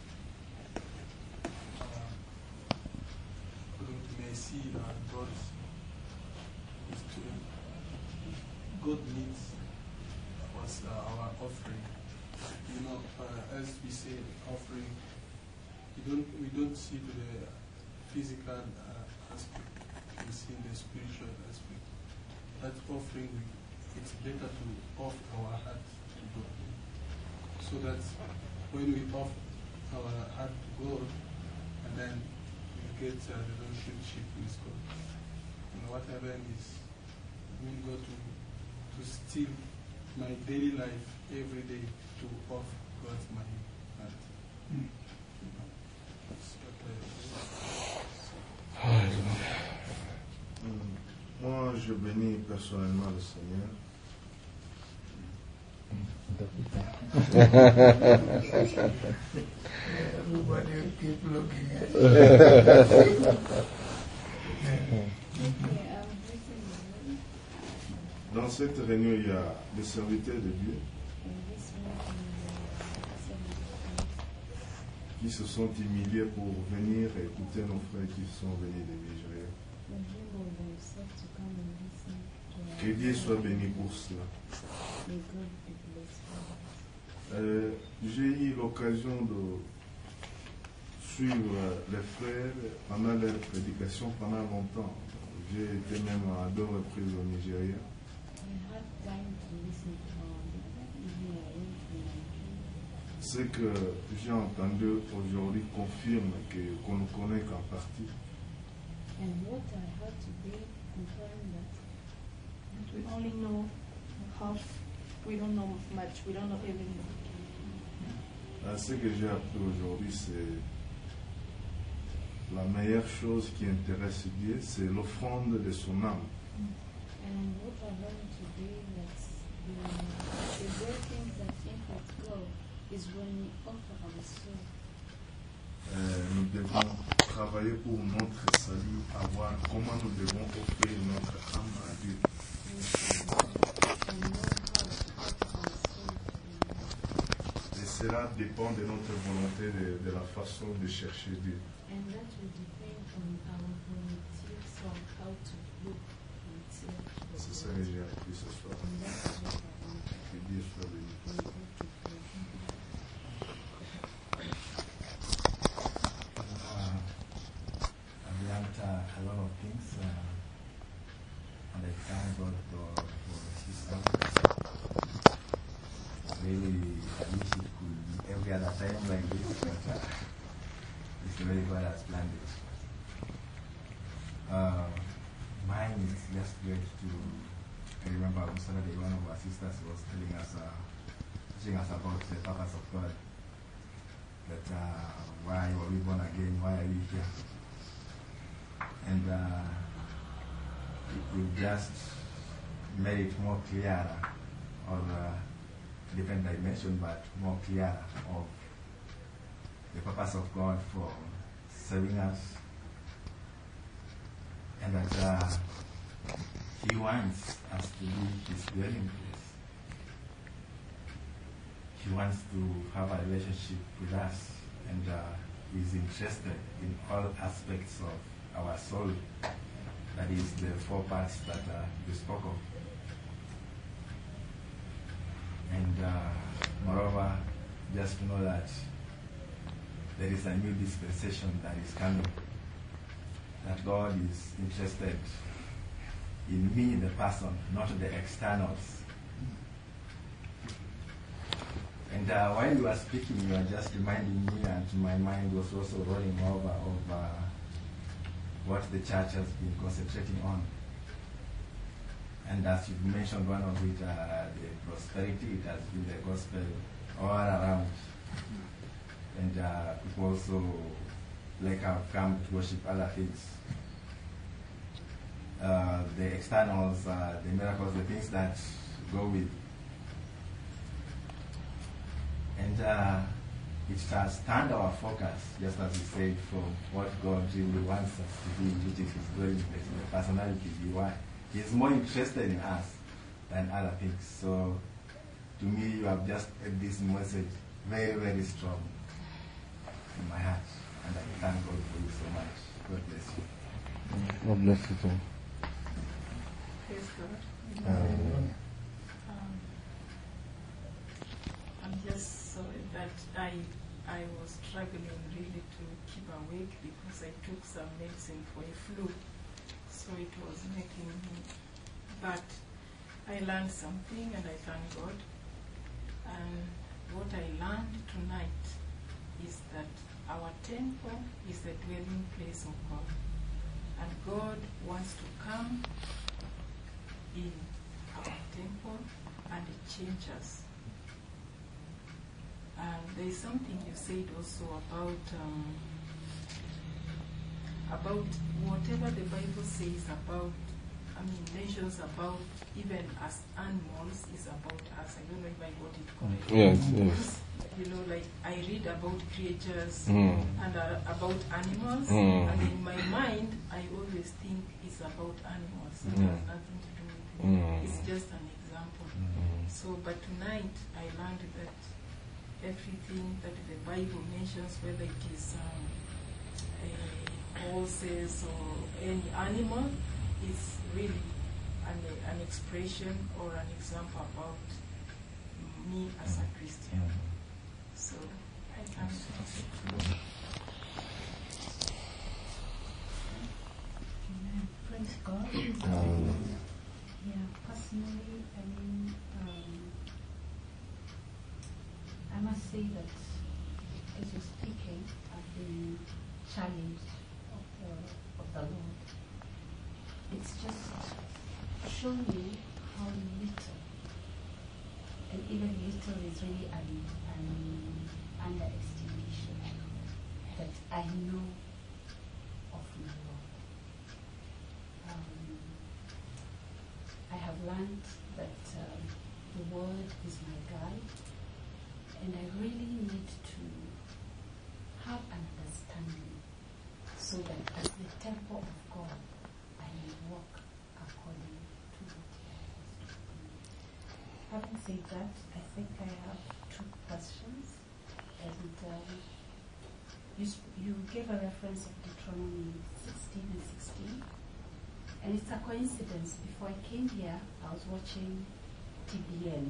mercy and God is God needs was our offering. As we say, offering. We don't see the physical aspect. We see the spiritual aspect. That offering, it's better to offer our heart to God, so that when we offer our heart to God, and then we get a relationship with God. What I learned is, I mean, God to steal my daily life every day to offer God my heart. Moi, je bénis personnellement le Seigneur. Everybody keep looking at Dans cette réunion, il y a des serviteurs de Dieu qui se sont humiliés pour venir écouter nos frères qui sont venus de Nigeria. Que Dieu soit béni pour cela. J'ai eu l'occasion de suivre les frères pendant leur prédication pendant longtemps. J'ai été même à 2 reprises au Nigeria. Ce que j'ai entendu aujourd'hui confirme qu'on ne connaît qu'en partie. We only know half. We don't know much. We don't know everything. Ce que j'ai appris aujourd'hui, c'est la meilleure chose qui intéresse Dieu, c'est l'offrande de son âme. And what I learned today that the great thing that impacts God is when we offer our soul. Nous devons travailler pour notre salut, voir comment nous devons offrir notre âme à Dieu. Et cela dépend de notre volonté, de la façon de chercher Dieu. And that will depend on our volunteer, so how to look until. C'est ça que j'ai appris ce soir. Que Dieu soit béni. I've learned a lot of things, and I thank God for His service. Really, I wish it could be every other time like this, but it's the way God has planned it. Mine is just great to. I remember on Saturday, one of our sisters was telling us, teaching us about the purpose of God. That why were we born again? Why are we here? And it just made it more clear, or different dimension, but more clear of the purpose of God for saving us, and that He wants us to be His dwelling place. He wants to have a relationship with us, and is interested in all aspects of our soul. That is the 4 parts that you spoke of. And moreover, just to know that there is a new dispensation that is coming. That God is interested in me, the person, not the externals. And while you were speaking, you were just reminding me, and my mind was also rolling over of what the church has been concentrating on. And as you've mentioned, one of it, the prosperity, it has been the gospel all around. And people also have come to worship other things. The externals, the miracles, the things that go with. And it has turned our focus, just as you said, from what God really wants us to be, which is His dwelling place, the personality, He is more interested in us than other things. So, to me, you have just made this message very, very strong in my heart. And I thank God for you so much. God bless you. God bless you too. Praise God. I'm just sorry that I was struggling really to keep awake because I took some medicine for a flu. So it was making me, but I learned something and I thank God. And what I learned tonight is that our temple is the dwelling place of God. And God wants to come in our temple and change us. And there is something you said also about whatever the Bible says about, mentions about even as animals is about us. I don't know if I got it correctly. Yes. You know, like I read about creatures Mm. and about animals, Mm. and in my mind, I always think it's about animals. It Mm. has nothing to do with it. Mm. It's just an example. So, but tonight I learned that everything that the Bible mentions, whether it is horses or any animal, is really an expression or an example about me as a Christian. So I can. Praise God. Yeah, personally, I must say that as you're speaking, I've been challenged of the Lord. It's just showing me how little, and even little is really an underestimation that I know of my Lord. I have learned that the Word is my guide, and I really need to have an understanding so that as the temple of God, I may walk according to what He has to do. Having said that, I think I have two questions, and you gave a reference of Deuteronomy 16 and 16. And it's a coincidence. Before I came here, I was watching TBN,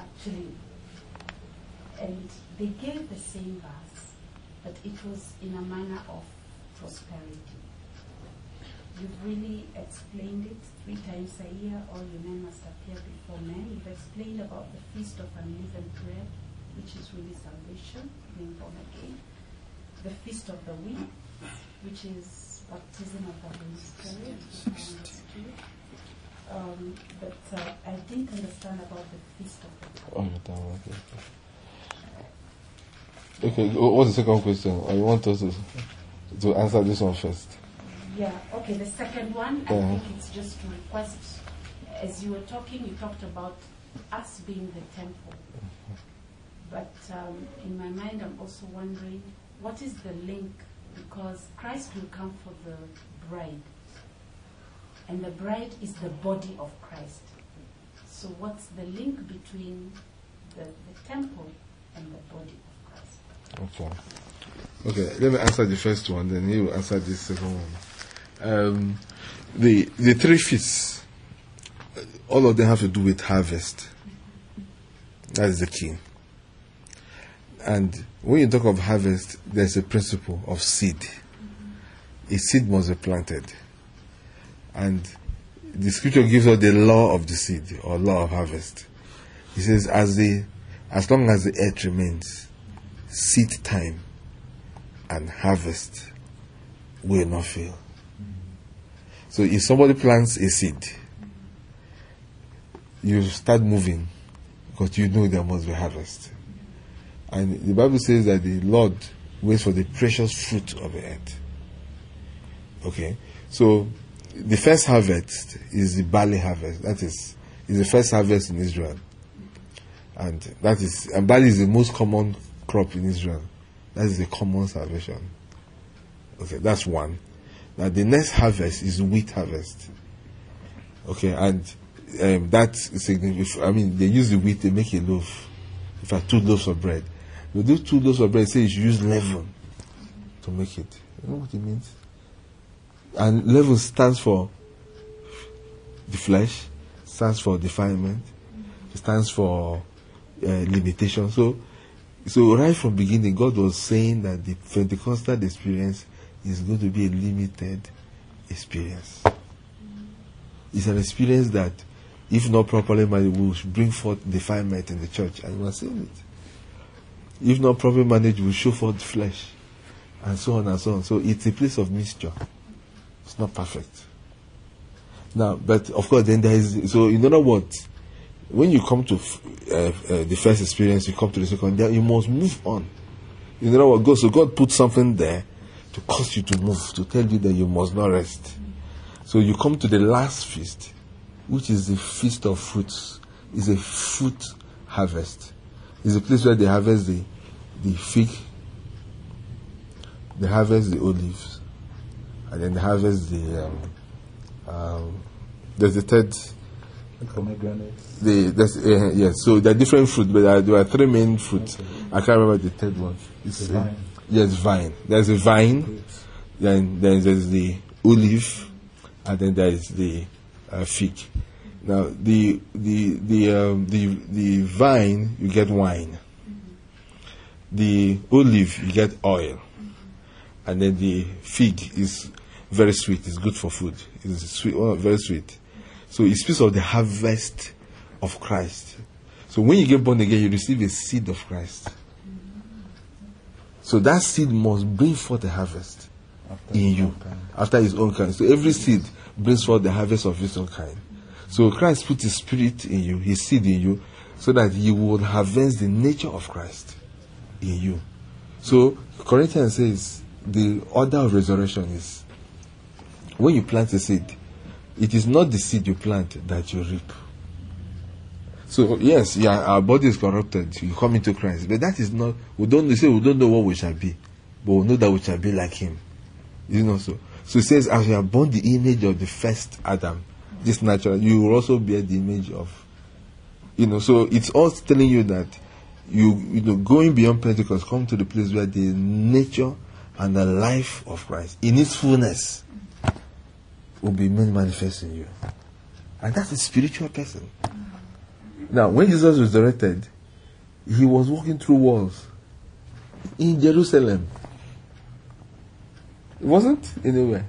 and they gave the same verse, but it was in a manner of prosperity. You've really explained it 3 times a year. All your men must appear before men. You've explained about the feast of unleavened bread, which is really salvation, being born again. The feast of the week, which is baptism of the Holy Spirit, but I didn't understand about the feast of the Tabernacle. Okay, what's the second question? I want us to answer this one first. Yeah, okay, the second one, I think it's just to request, as you were talking, you talked about us being the temple. But in my mind, I'm also wondering, what is the link? Because Christ will come for the bride, and the bride is the body of Christ. So what's the link between the temple and the body of Christ? Okay, let me answer the first one, then you will answer the second one. The 3 feasts, all of them have to do with harvest. That is the key. And when you talk of harvest, there's a principle of seed. A seed must be planted. And the scripture gives us the law of the seed, or law of harvest. It says, as long as the earth remains, seed time and harvest will not fail. So if somebody plants a seed, you start moving, because you know there must be harvest. And the Bible says that the Lord waits for the precious fruit of the earth. Okay? So, the first harvest is the barley harvest. That is the first harvest in Israel. And barley is the most common crop in Israel. That is the common salvation. Okay, that's one. Now, the next harvest is wheat harvest. Okay, and that's significant. They use the wheat, they make a loaf. In fact, 2 loaves of bread. You do 2 loaves of bread, say you should use leaven to make it. You know what it means? And leaven stands for the flesh, stands for defilement, stands for limitation. So right from beginning, God was saying that the Pentecostal experience is going to be a limited experience. It's an experience that, if not properly managed, will bring forth defilement in the church, and we are seeing it. If not properly managed, will show forth flesh, and so on and so on. So it's a place of mixture. It's not perfect. Now, but of course, then there is. So in other words, when you come to the first experience, you come to the second. Then you must move on. In other words, God put something there, to cause you to move, to tell you that you must not rest. So you come to the last feast, which is the feast of fruits. It's a fruit harvest. It's a place where they harvest the fig, they harvest the olives, and then they harvest there's the third. Yes, so there are different fruits, but there are three main fruits. Okay. I can't remember the third one. It's vine. Yes, vine. There's a vine, then there's the olive, and then there is the fig. Now the vine, you get wine. The olive, you get oil, and then the fig is very sweet. It's good for food. It's sweet, very sweet. So it speaks of the harvest of Christ. So when you get born again, you receive a seed of Christ. So that seed must bring forth a harvest in you after his own kind. So every seed brings forth the harvest of his own kind. So Christ put his spirit in you, his seed in you, so that you will harvest the nature of Christ in you. So Corinthians says the order of resurrection is when you plant a seed, it is not the seed you plant that you reap. So yes, our body is corrupted. You come into Christ, but that is not. We don't know what we shall be, but we know that we shall be like Him. You know so. So it says, as you are born the image of the first Adam, this natural, you will also bear the image of. So it's all telling you that you going beyond Pentecost, come to the place where the nature and the life of Christ in its fullness will be made manifest in you. And that's a spiritual person. Now, when Jesus was resurrected, he was walking through walls in Jerusalem. It wasn't anywhere.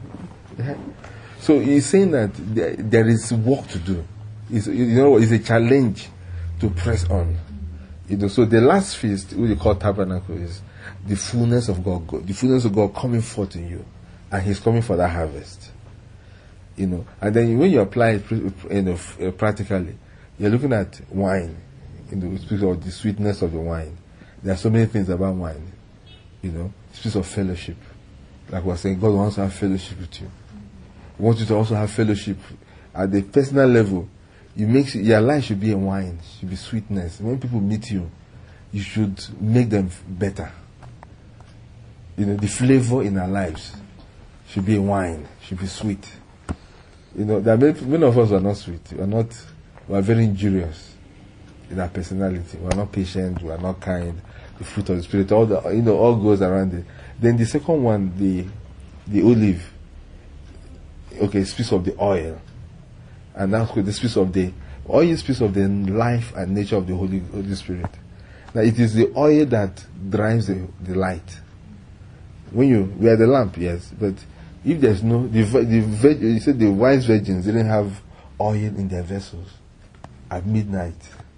So he's saying that there is work to do. It's a challenge to press on. So the last feast, which we call tabernacle, is the fullness of God. The fullness of God coming forth in you. And he's coming for that harvest. And then when you apply it practically, you're looking at wine. It speaks of the sweetness of the wine. There are so many things about wine. It speaks of fellowship. Like we're saying, God wants to have fellowship with you. He wants you to also have fellowship at the personal level. Your life should be a wine, should be sweetness. When people meet you, you should make them better. The flavor in our lives should be a wine, should be sweet. There are many of us who are not sweet. We are very injurious in our personality. We are not patient. We are not kind. The fruit of the Spirit, all goes around it. Then the second one, the olive. Okay, speaks of the oil, and that's the speaks of the oil. Speaks of the life and nature of the Holy Spirit. Now it is the oil that drives the light. We are the lamp, yes, but if there's no, you said the wise virgins didn't have oil in their vessels at midnight.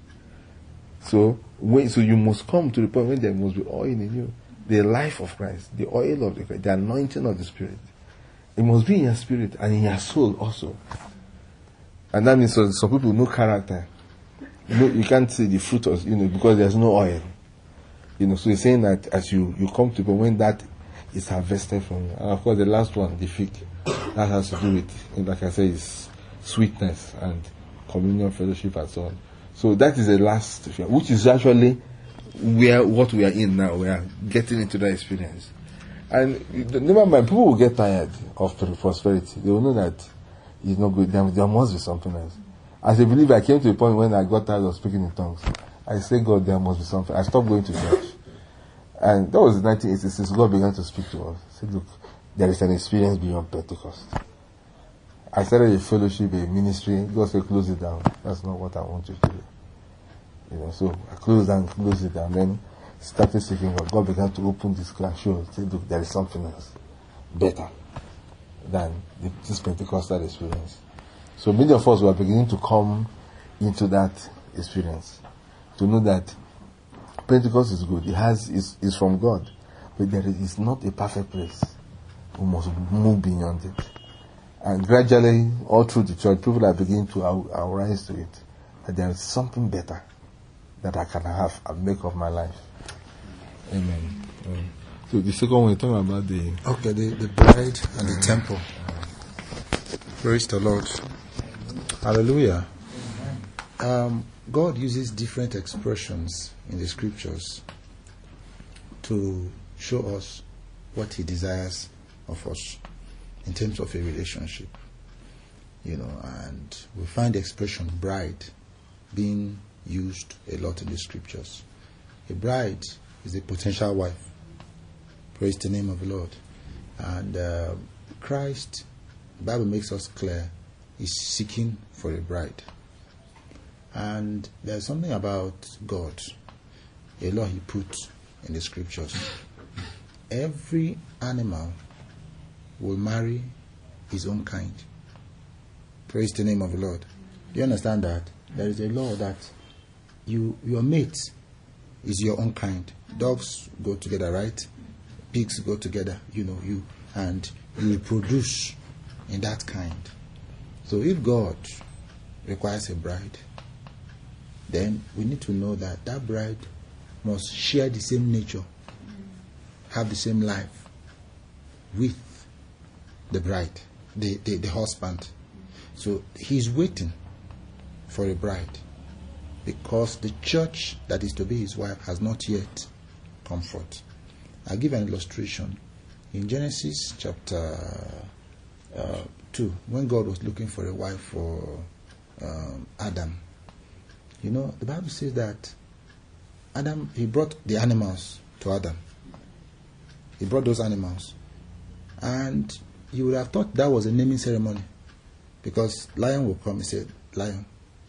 So you must come to the point when there must be oil in you. The life of Christ, the oil of the anointing of the Spirit. It must be in your spirit and in your soul also. And that means some people no character. You can't see the fruit of, because there's no oil. So he's saying that as you come to the point when that is harvested from you. And of course the last one, the fig, that has to do with, like I say, is sweetness and communion, fellowship and so on. So that is the last, which is actually what we are in now. We are getting into that experience. And never mind, people will get tired of prosperity. They will know that it's not good. There must be something else. As a believer, I came to a point when I got tired of speaking in tongues. I said, God, there must be something. I stopped going to church. And that was 1986. God began to speak to us. He said, look, there is an experience beyond Pentecost. I started a fellowship, a ministry. God said, close it down. That's not what I want you to do. So I closed it down. Then started seeking God. God began to open this glass show. Said, look, there is something else better than this Pentecostal experience. So many of us were beginning to come into that experience, to know that Pentecost is good. It's from God, but it's not a perfect place. We must move beyond it. And gradually, all through the church, people are beginning to arise to it. That there is something better that I can have and make of my life. Amen. So the second one, you're talking about the... Okay, the bride and the temple. Praise the Lord. Hallelujah. God uses different expressions in the scriptures to show us what He desires of us in terms of a relationship. And we find the expression bride being used a lot in the scriptures. A bride is a potential wife. Praise the name of the Lord. And Christ, the Bible makes us clear, is seeking for a bride. And there's something about God, a law He put in the scriptures. Every animal will marry his own kind. Praise the name of the Lord. Do you understand that? There is a law that your mate is your own kind. Dogs go together, right? Pigs go together, and you reproduce in that kind. So if God requires a bride, then we need to know that that bride must share the same nature, have the same life with the bride, the husband. So He's waiting for a bride because the church that is to be His wife has not yet come forth. I'll give an illustration. In Genesis chapter 2, when God was looking for a wife for Adam, the Bible says that Adam, he brought the animals to Adam. He brought those animals. And you would have thought that was a naming ceremony. Because lion will come, he said, lion.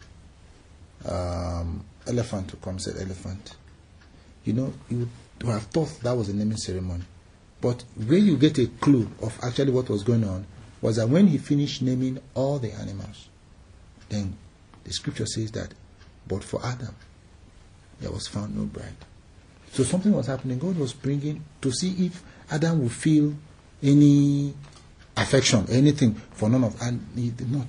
Elephant will come, said, elephant. You would have thought that was a naming ceremony. But when you get a clue of actually what was going on, was that when he finished naming all the animals, then the scripture says that, but for Adam, there was found no bride. So something was happening. God was bringing to see if Adam would feel any affection, anything for none of, and he did not.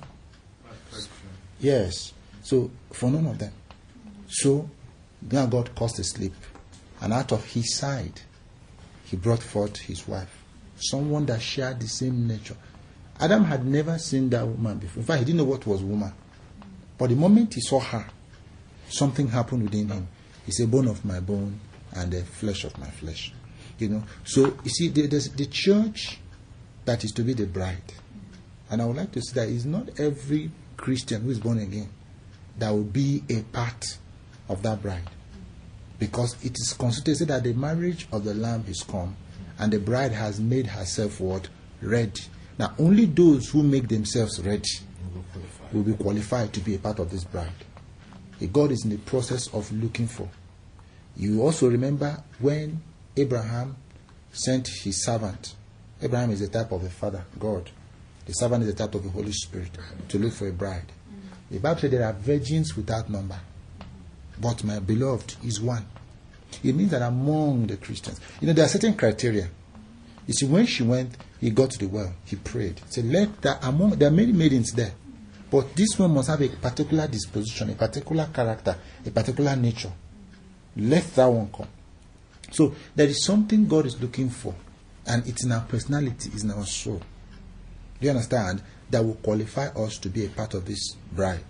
Yes. So for none of them. So now God caused a sleep, and out of His side, He brought forth His wife, someone that shared the same nature. Adam had never seen that woman before. In fact, he didn't know what was woman. But the moment he saw her, something happened within him. He said, bone of my bone and the flesh of my flesh. So you see, there's the church that is to be the bride. And I would like to say that it's not every Christian who is born again that will be a part of that bride. Because it is considered that the marriage of the Lamb is come, and the bride has made herself ready. Now, only those who make themselves ready will be qualified to be a part of this bride. God is in the process of looking for. You also remember when Abraham sent his servant. Abraham is the type of the Father, God. The servant is the type of the Holy Spirit, to look for a bride. The Bible says there are virgins without number, but my beloved is one. It means that among the Christians, there are certain criteria. You see, when she went, he got to the well, he prayed. He said, there are many maidens there, but this one must have a particular disposition, a particular character, a particular nature. Let that one come. So there is something God is looking for, and it's in our personality, it's in our soul. Do you understand? That will qualify us to be a part of this bride.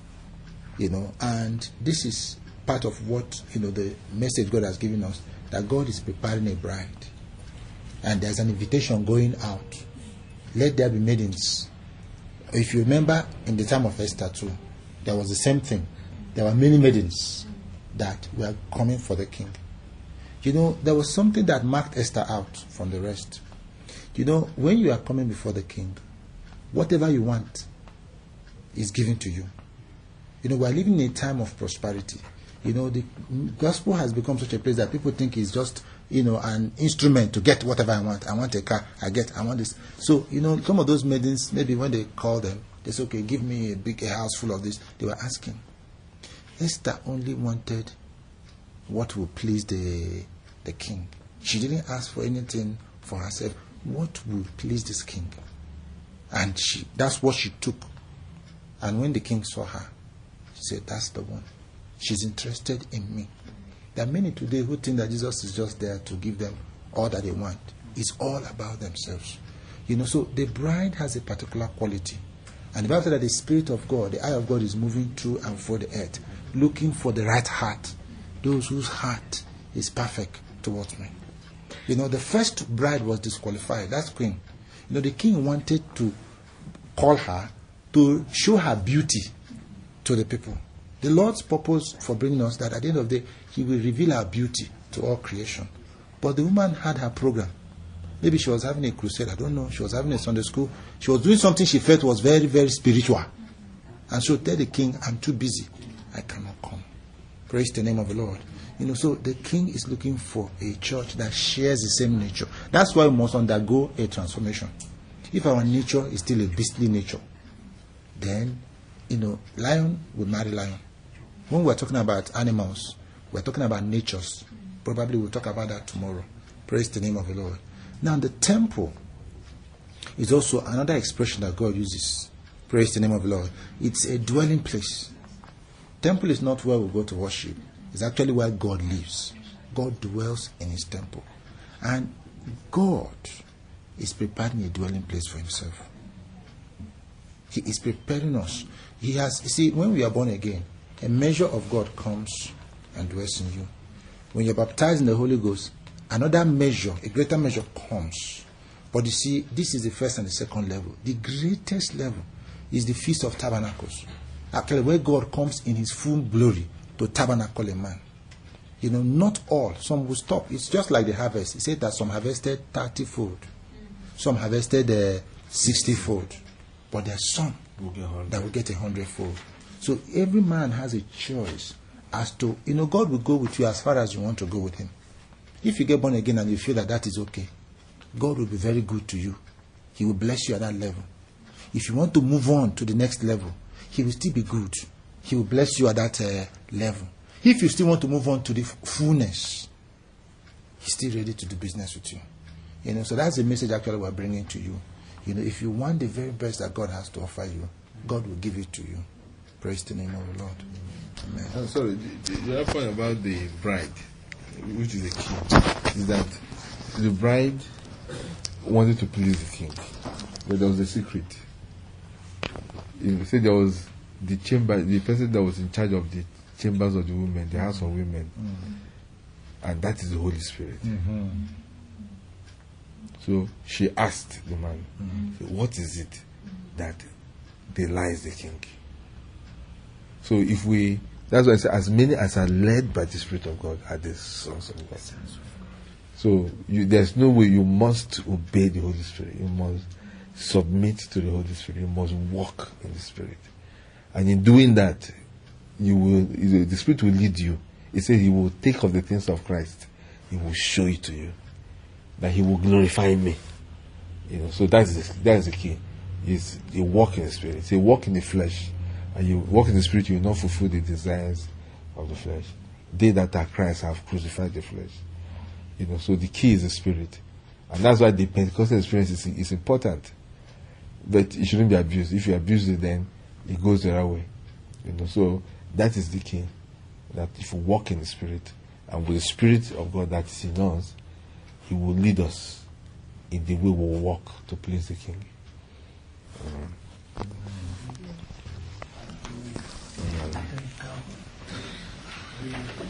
And this is part of what, the message God has given us, that God is preparing a bride. And there's an invitation going out. Let there be maidens. If you remember, in the time of Esther too, there was the same thing. There were many maidens that were coming for the king. There was something that marked Esther out from the rest. When you are coming before the king, whatever you want is given to you. We are living in a time of prosperity. The gospel has become such a place that people think it's just, an instrument to get whatever I want. I want a car, I want this. So, some of those maidens, maybe when they call them, they say, okay, give me a house full of this. They were asking. Esther only wanted what would please the king. She didn't ask for anything for herself. What would please this king? And that's what she took. And when the king saw her, she said, that's the one. She's interested in me. There are many today who think that Jesus is just there to give them all that they want. It's all about themselves. So the bride has a particular quality. And the Bible says that the Spirit of God, the eye of God, is moving through and for the earth, looking for the right heart, those whose heart is perfect towards me. The first bride was disqualified. That's queen. The king wanted to call her to show her beauty to the people. The Lord's purpose for bringing us that at the end of the day, He will reveal our beauty to all creation. But the woman had her program. Maybe she was having a crusade, I don't know. She was having a Sunday school. She was doing something she felt was very, very spiritual. And so tell the king, I'm too busy. I cannot come. Praise the name of the Lord. So the king is looking for a church that shares the same nature. That's why we must undergo a transformation. If our nature is still a beastly nature, then, lion will marry lion. When we're talking about animals, we're talking about natures. Probably we'll talk about that tomorrow. Praise the name of the Lord. Now, the temple is also another expression that God uses. Praise the name of the Lord. It's a dwelling place. Temple is not where we go to worship. It's actually where God lives. God dwells in His temple. And God is preparing a dwelling place for Himself. He is preparing us. He has, when we are born again, a measure of God comes and dwells in you. When you're baptized in the Holy Ghost, another measure, a greater measure comes. But this is the first and the second level. The greatest level is the Feast of Tabernacles. Actually, where God comes in His full glory to tabernacle a man. Not all. Some will stop. It's just like the harvest. He said that some harvested 30-fold. Some harvested 60-fold. But there are some that will get 100-fold. So every man has a choice as to, God will go with you as far as you want to go with Him. If you get born again and you feel that is okay, God will be very good to you. He will bless you at that level. If you want to move on to the next level, He will still be good. He will bless you at that level. If you still want to move on to the fullness, He's still ready to do business with you. So that's the message actually we're bringing to you. If you want the very best that God has to offer you, God will give it to you. Praise the name of the Lord. Amen. I'm sorry, the other point about the bride, which is the king, is that the bride wanted to please the king, but there was a secret. You said there was the chamber, the person that was in charge of the chambers of the women, the house of women, and that is the Holy Spirit. So she asked the man, what is it that belies the king? So that's why I say, as many as are led by the Spirit of God are the sons of God. So there's no way. You must obey the Holy Spirit. You must submit to the Holy Spirit. You must walk in the Spirit. And in doing that, the Spirit will lead you. He says He will take of the things of Christ. He will show it to you. That He will glorify me. So that's the key. Is you walk in the Spirit. It's a walk in the flesh. And you walk in the Spirit, you will not fulfill the desires of the flesh. They that are Christ have crucified the flesh. So the key is the Spirit. And that's why the Pentecostal experience is important. But it shouldn't be abused. If you abuse it, then it goes the other way. So that is the key. That if we walk in the Spirit, and with the Spirit of God that is in us, He will lead us in the way we will walk to please the King. Amen.